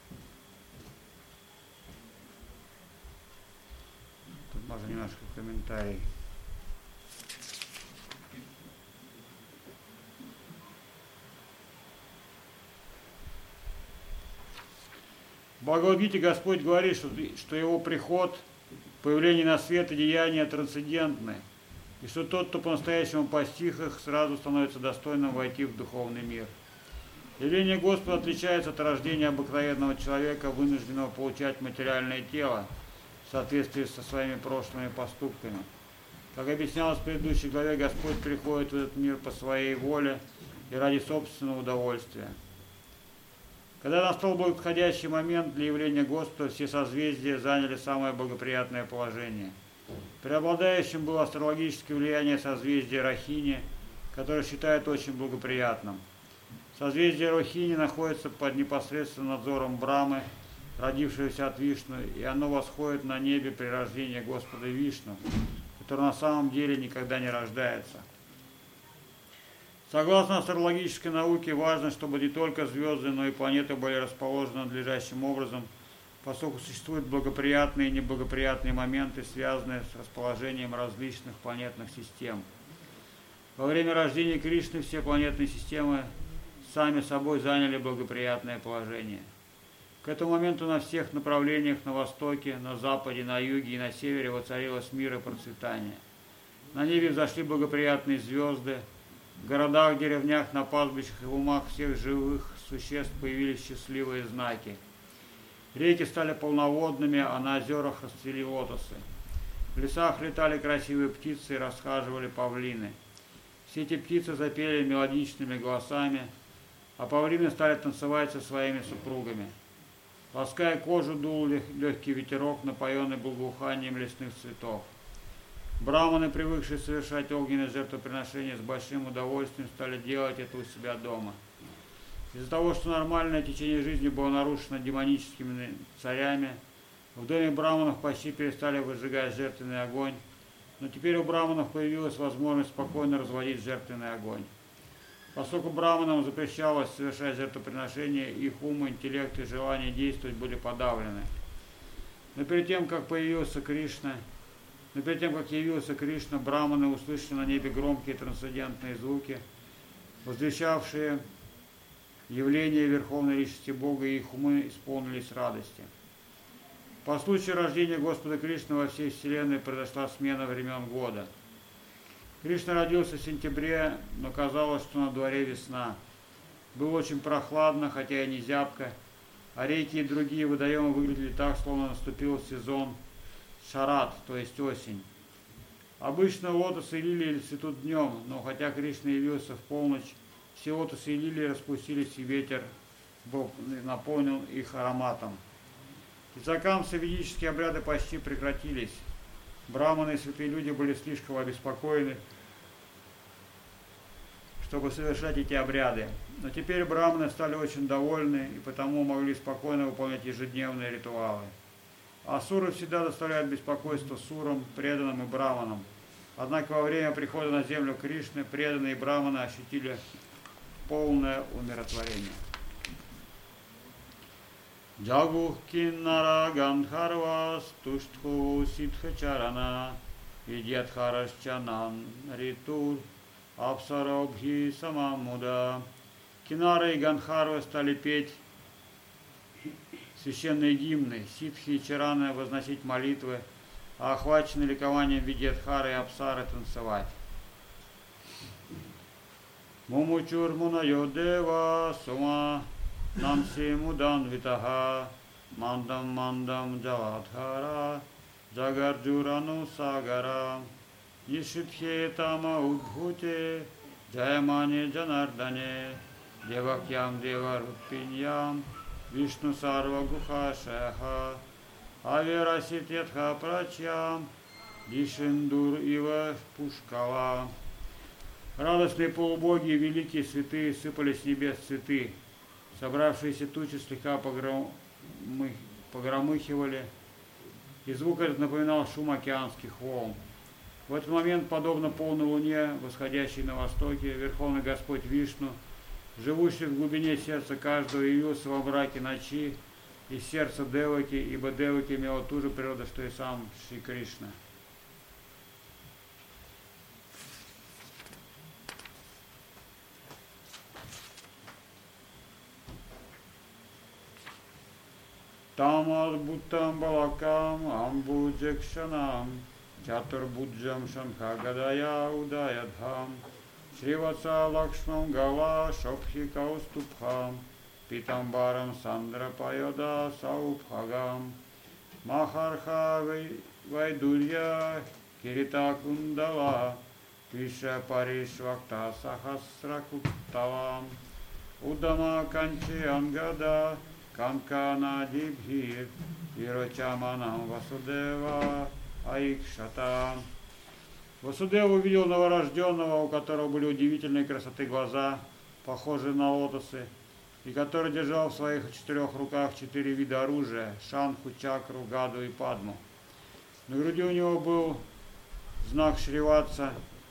Тут можно немножко комментарий. В Бхагавад-гите Господь говорит, что, что его приход, появление на свет и деяния трансцендентны, и что тот, кто по-настоящему постиг их, сразу становится достойным войти в духовный мир. Явление Господа отличается от рождения обыкновенного человека, вынужденного получать материальное тело в соответствии со своими прошлыми поступками. Как объяснялось в предыдущей главе, Господь приходит в этот мир по своей воле и ради собственного удовольствия. Когда настал подходящий момент для явления Господа, все созвездия заняли самое благоприятное положение. Преобладающим было астрологическое влияние созвездия Рахини, которое считают очень благоприятным. Созвездие Рахини находится под непосредственным надзором Брамы, родившегося от Вишну, и оно восходит на небе при рождении Господа Вишну, который на самом деле никогда не рождается. Согласно астрологической науке, важно, чтобы не только звезды, но и планеты были расположены надлежащим образом, поскольку существуют благоприятные и неблагоприятные моменты, связанные с расположением различных планетных систем. Во время рождения Кришны все планетные системы сами собой заняли благоприятное положение. К этому моменту на всех направлениях на востоке, на западе, на юге и на севере воцарилось мир и процветание. На небе взошли благоприятные звезды, в городах, деревнях, на пастбищах и в умах всех живых существ появились счастливые знаки. Реки стали полноводными, а на озерах расцвели лотосы. В лесах летали красивые птицы и расхаживали павлины. Все эти птицы запели мелодичными голосами, а павлины стали танцевать со своими супругами. Лаская кожу, дул легкий ветерок, напоенный благоуханием лесных цветов. Браманы, привыкшие совершать огненные жертвоприношения, с большим удовольствием стали делать это у себя дома. Из-за того, что нормальное течение жизни было нарушено демоническими царями, в доме браманов почти перестали выжигать жертвенный огонь, но теперь у браманов появилась возможность спокойно разводить жертвенный огонь. Поскольку браманам запрещалось совершать жертвоприношения, их ум, интеллект и желание действовать были подавлены. Но перед тем, как появился Кришна, но перед тем, как явился Кришна, браманы услышали на небе громкие трансцендентные звуки, возвещавшие явление Верховной Личности Бога, и их умы исполнились радости. По случаю рождения Господа Кришны во всей Вселенной произошла смена времен года. Кришна родился в сентябре, но казалось, что на дворе весна. Было очень прохладно, хотя и не зябко, а реки и другие водоемы выглядели так, словно наступил сезон шарат, то есть осень. Обычно лотосы и лилии цветут днем, но хотя Кришна явился в полночь, все лотосы и лилии распустились, и ветер наполнил их ароматом. Из-за ведические обряды почти прекратились. Браманы и святые люди были слишком обеспокоены, чтобы совершать эти обряды. Но теперь браманы стали очень довольны и потому могли спокойно выполнять ежедневные ритуалы. Асуры всегда доставляют беспокойство сурам, преданным и браманам. Однако во время прихода на землю Кришны преданные браманы ощутили полное умиротворение. Джагух киннара гандхарва стуштху ситхачарана видьятхарашчанан ритур апсарабхи самамуда. Кинары и гандхарвы стали петь священные гимны, ситхи и чараны возносить молитвы, а охваченные ликованием видьятхары и апсары танцевать. Мумучур мунайо дева сума Намси мудан витаха, мандам мандам джавадхара, джагарджурану сагара, нишитхе тама удбхуте, джаямане джанардане, девакьям деваруппиньям, вишну сарва гуха шеха, аверасит ятха прачьям, дишиндур ива пушкала. Радостные полубоги и великие святые сыпали с небес цветы. Собравшиеся тучи слегка погромы... погромыхивали, и звук этот напоминал шум океанских волн. В этот момент, подобно полной луне, восходящей на востоке, Верховный Господь Вишну, живущий в глубине сердца каждого, явился во мраке ночи из сердца Деваки, ибо Деваки имела ту же природу, что и сам Шри Кришна. Там адбутам балакам амбуджекшанам чатурбуджам шанхагадая удаядхам Шриватса лакшмам гала шопхи кауступхам питамбарам сандрапайода саупхагам Махарха вайдурья кирита кундала Пиша паришвакта сахасракуттавам Удама Канчи Ангада Канкана Дибхир Ирочаманам Васудева Аикшата. Васудева увидел новорожденного, у которого были удивительной красоты глаза, похожие на лотосы, и который держал в своих четырех руках четыре вида оружия – шанху, чакру, гаду и падму. На груди у него был знак Шриватса,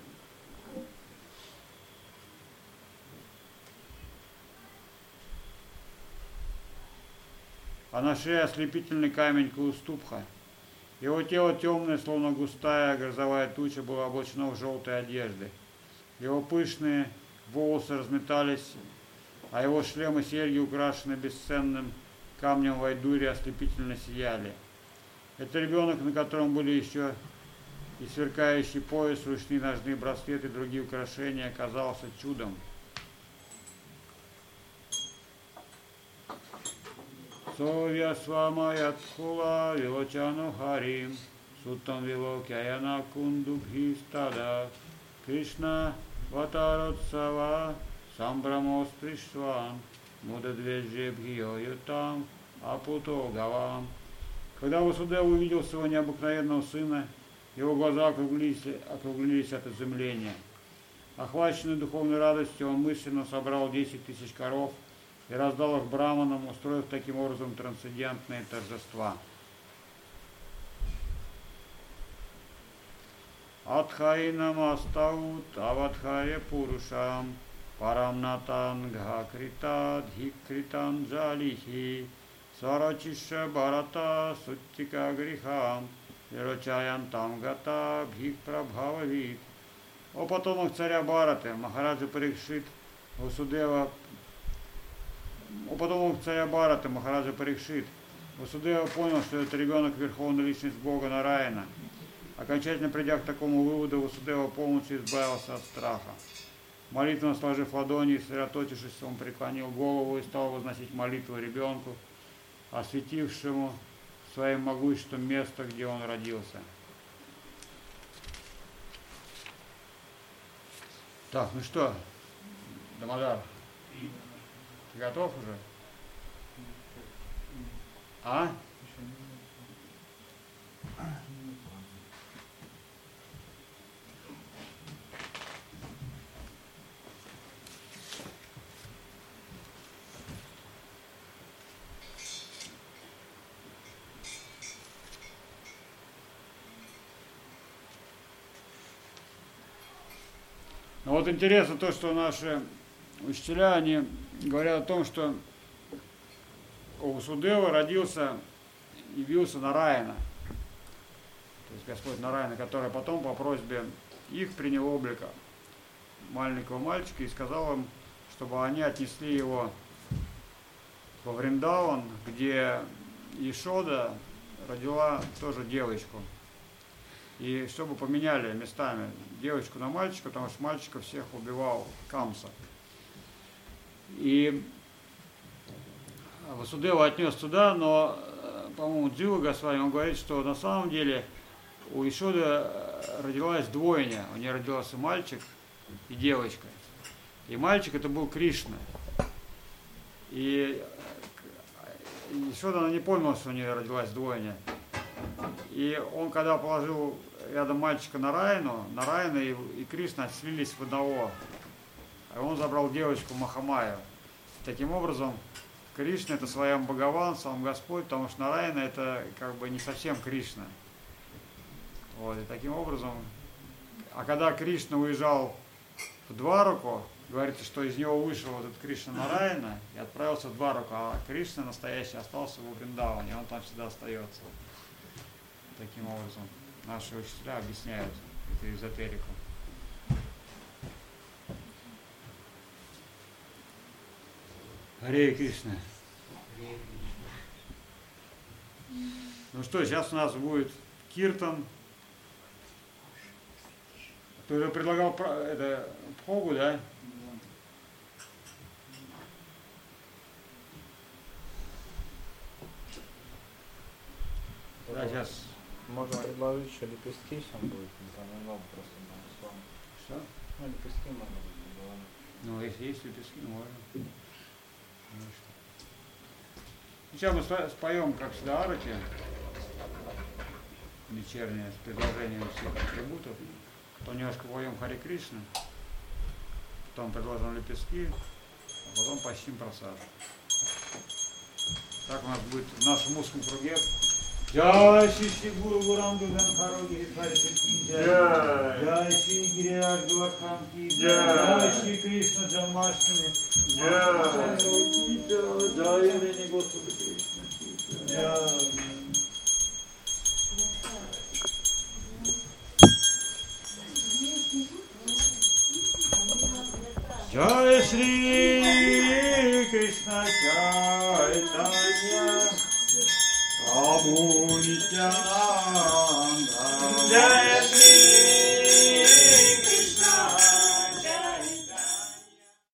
а на шее ослепительный камень Каустубха. Его тело темное, словно густая грозовая туча, было облачено в желтой одежды. Его пышные волосы разметались, а его шлем и серьги, украшенные бесценным камнем вайдури, ослепительно сияли. Это ребенок, на котором были еще и сверкающий пояс, ручные ножные браслеты и другие украшения, оказался чудом. Совья свамая тхула вилочану харим, сутам вилокяяна кундубхистада, Кришна ватаротсава самбрамос пришван, мудадведжебхио ютам апуто гавам. Когда Васудева увидел своего необыкновенного сына, его глаза округлились, округлились от изумления. Охваченный духовной радостью, он мысленно собрал десять тысяч коров и раздал их браманам, устроив таким образом трансцендентные торжества. Адхайнам астаут авадхаре пурушам парамнатан гхакрита дхикритан джалихи сварачиша барата суттика грихам ирочаян там гата бхик прабхававит. О потомок царя Бараты, Махараджа Парикшит, Васудева О потомок царя Бараты, Махараджа Парикшит, Васудева понял, что это ребенок верховной личности Бога Нараяна. Окончательно придя к такому выводу, Васудева полностью избавился от страха. Молитвенно сложив ладони и сосредоточившись, он преклонил голову и стал возносить молитву ребенку, осветившему своим могуществом место, где он родился. Так, ну что, Дамодар, ты готов уже? А? Но вот интересно то, что наши учителя, они говорят о том, что у Васудева родился, явился Нараяна, то есть Господь Нараяна, который потом по просьбе их принял облика маленького мальчика и сказал им, чтобы они отнесли его во Вриндаван, где Ешода родила тоже девочку. И чтобы поменяли местами девочку на мальчика, потому что мальчика всех убивал Камса. И Васудева отнес туда, но, по-моему, Джива Госвами, он говорит, что на самом деле у Ешоды родилась двойня. У нее родился мальчик и девочка. И мальчик это был Кришна. И Ешода, она не помнила, что у нее родилась двойня. И он, когда положил рядом мальчика Нараяну, Нараяна и, и Кришна слились в одного. А он забрал девочку Махамаю. Таким образом, Кришна это своим Бхагаван, сам Господь, потому что Нараяна это как бы не совсем Кришна. Вот, и таким образом, а когда Кришна уезжал в Двараку, говорится, что из него вышел вот этот Кришна Нараяна и отправился в Двараку, а Кришна настоящий остался во Вриндаване, он там всегда остается. Таким образом, наши учителя объясняют эту эзотерику. Харе Кришна. Ну что, сейчас у нас будет киртан. Ты уже предлагал это Бхогу, да? Да, сейчас. Можно предложить еще лепестки, все будет, не знаю, много просто на слово. Что? Ну, лепестки можно будет. Ну, если есть лепестки, можно. Сейчас мы споем, как всегда, арати вечернее с предложением всех атрибутов. То немножко поем Харе Кришна, потом предложим лепестки, а потом почтим просад. Так у нас будет в нашем узком круге. Джай Шиши Гуру Гурам Дуган Хароги Хариши Джай Джай Шри Гириаш Гвардхан Ки Джай Шри Кришна Джамаштами Джай Джай Рени Господи Кришна Джай. Jai Shri Krishna Chaitanya Prabhu Nityananda Jai Shri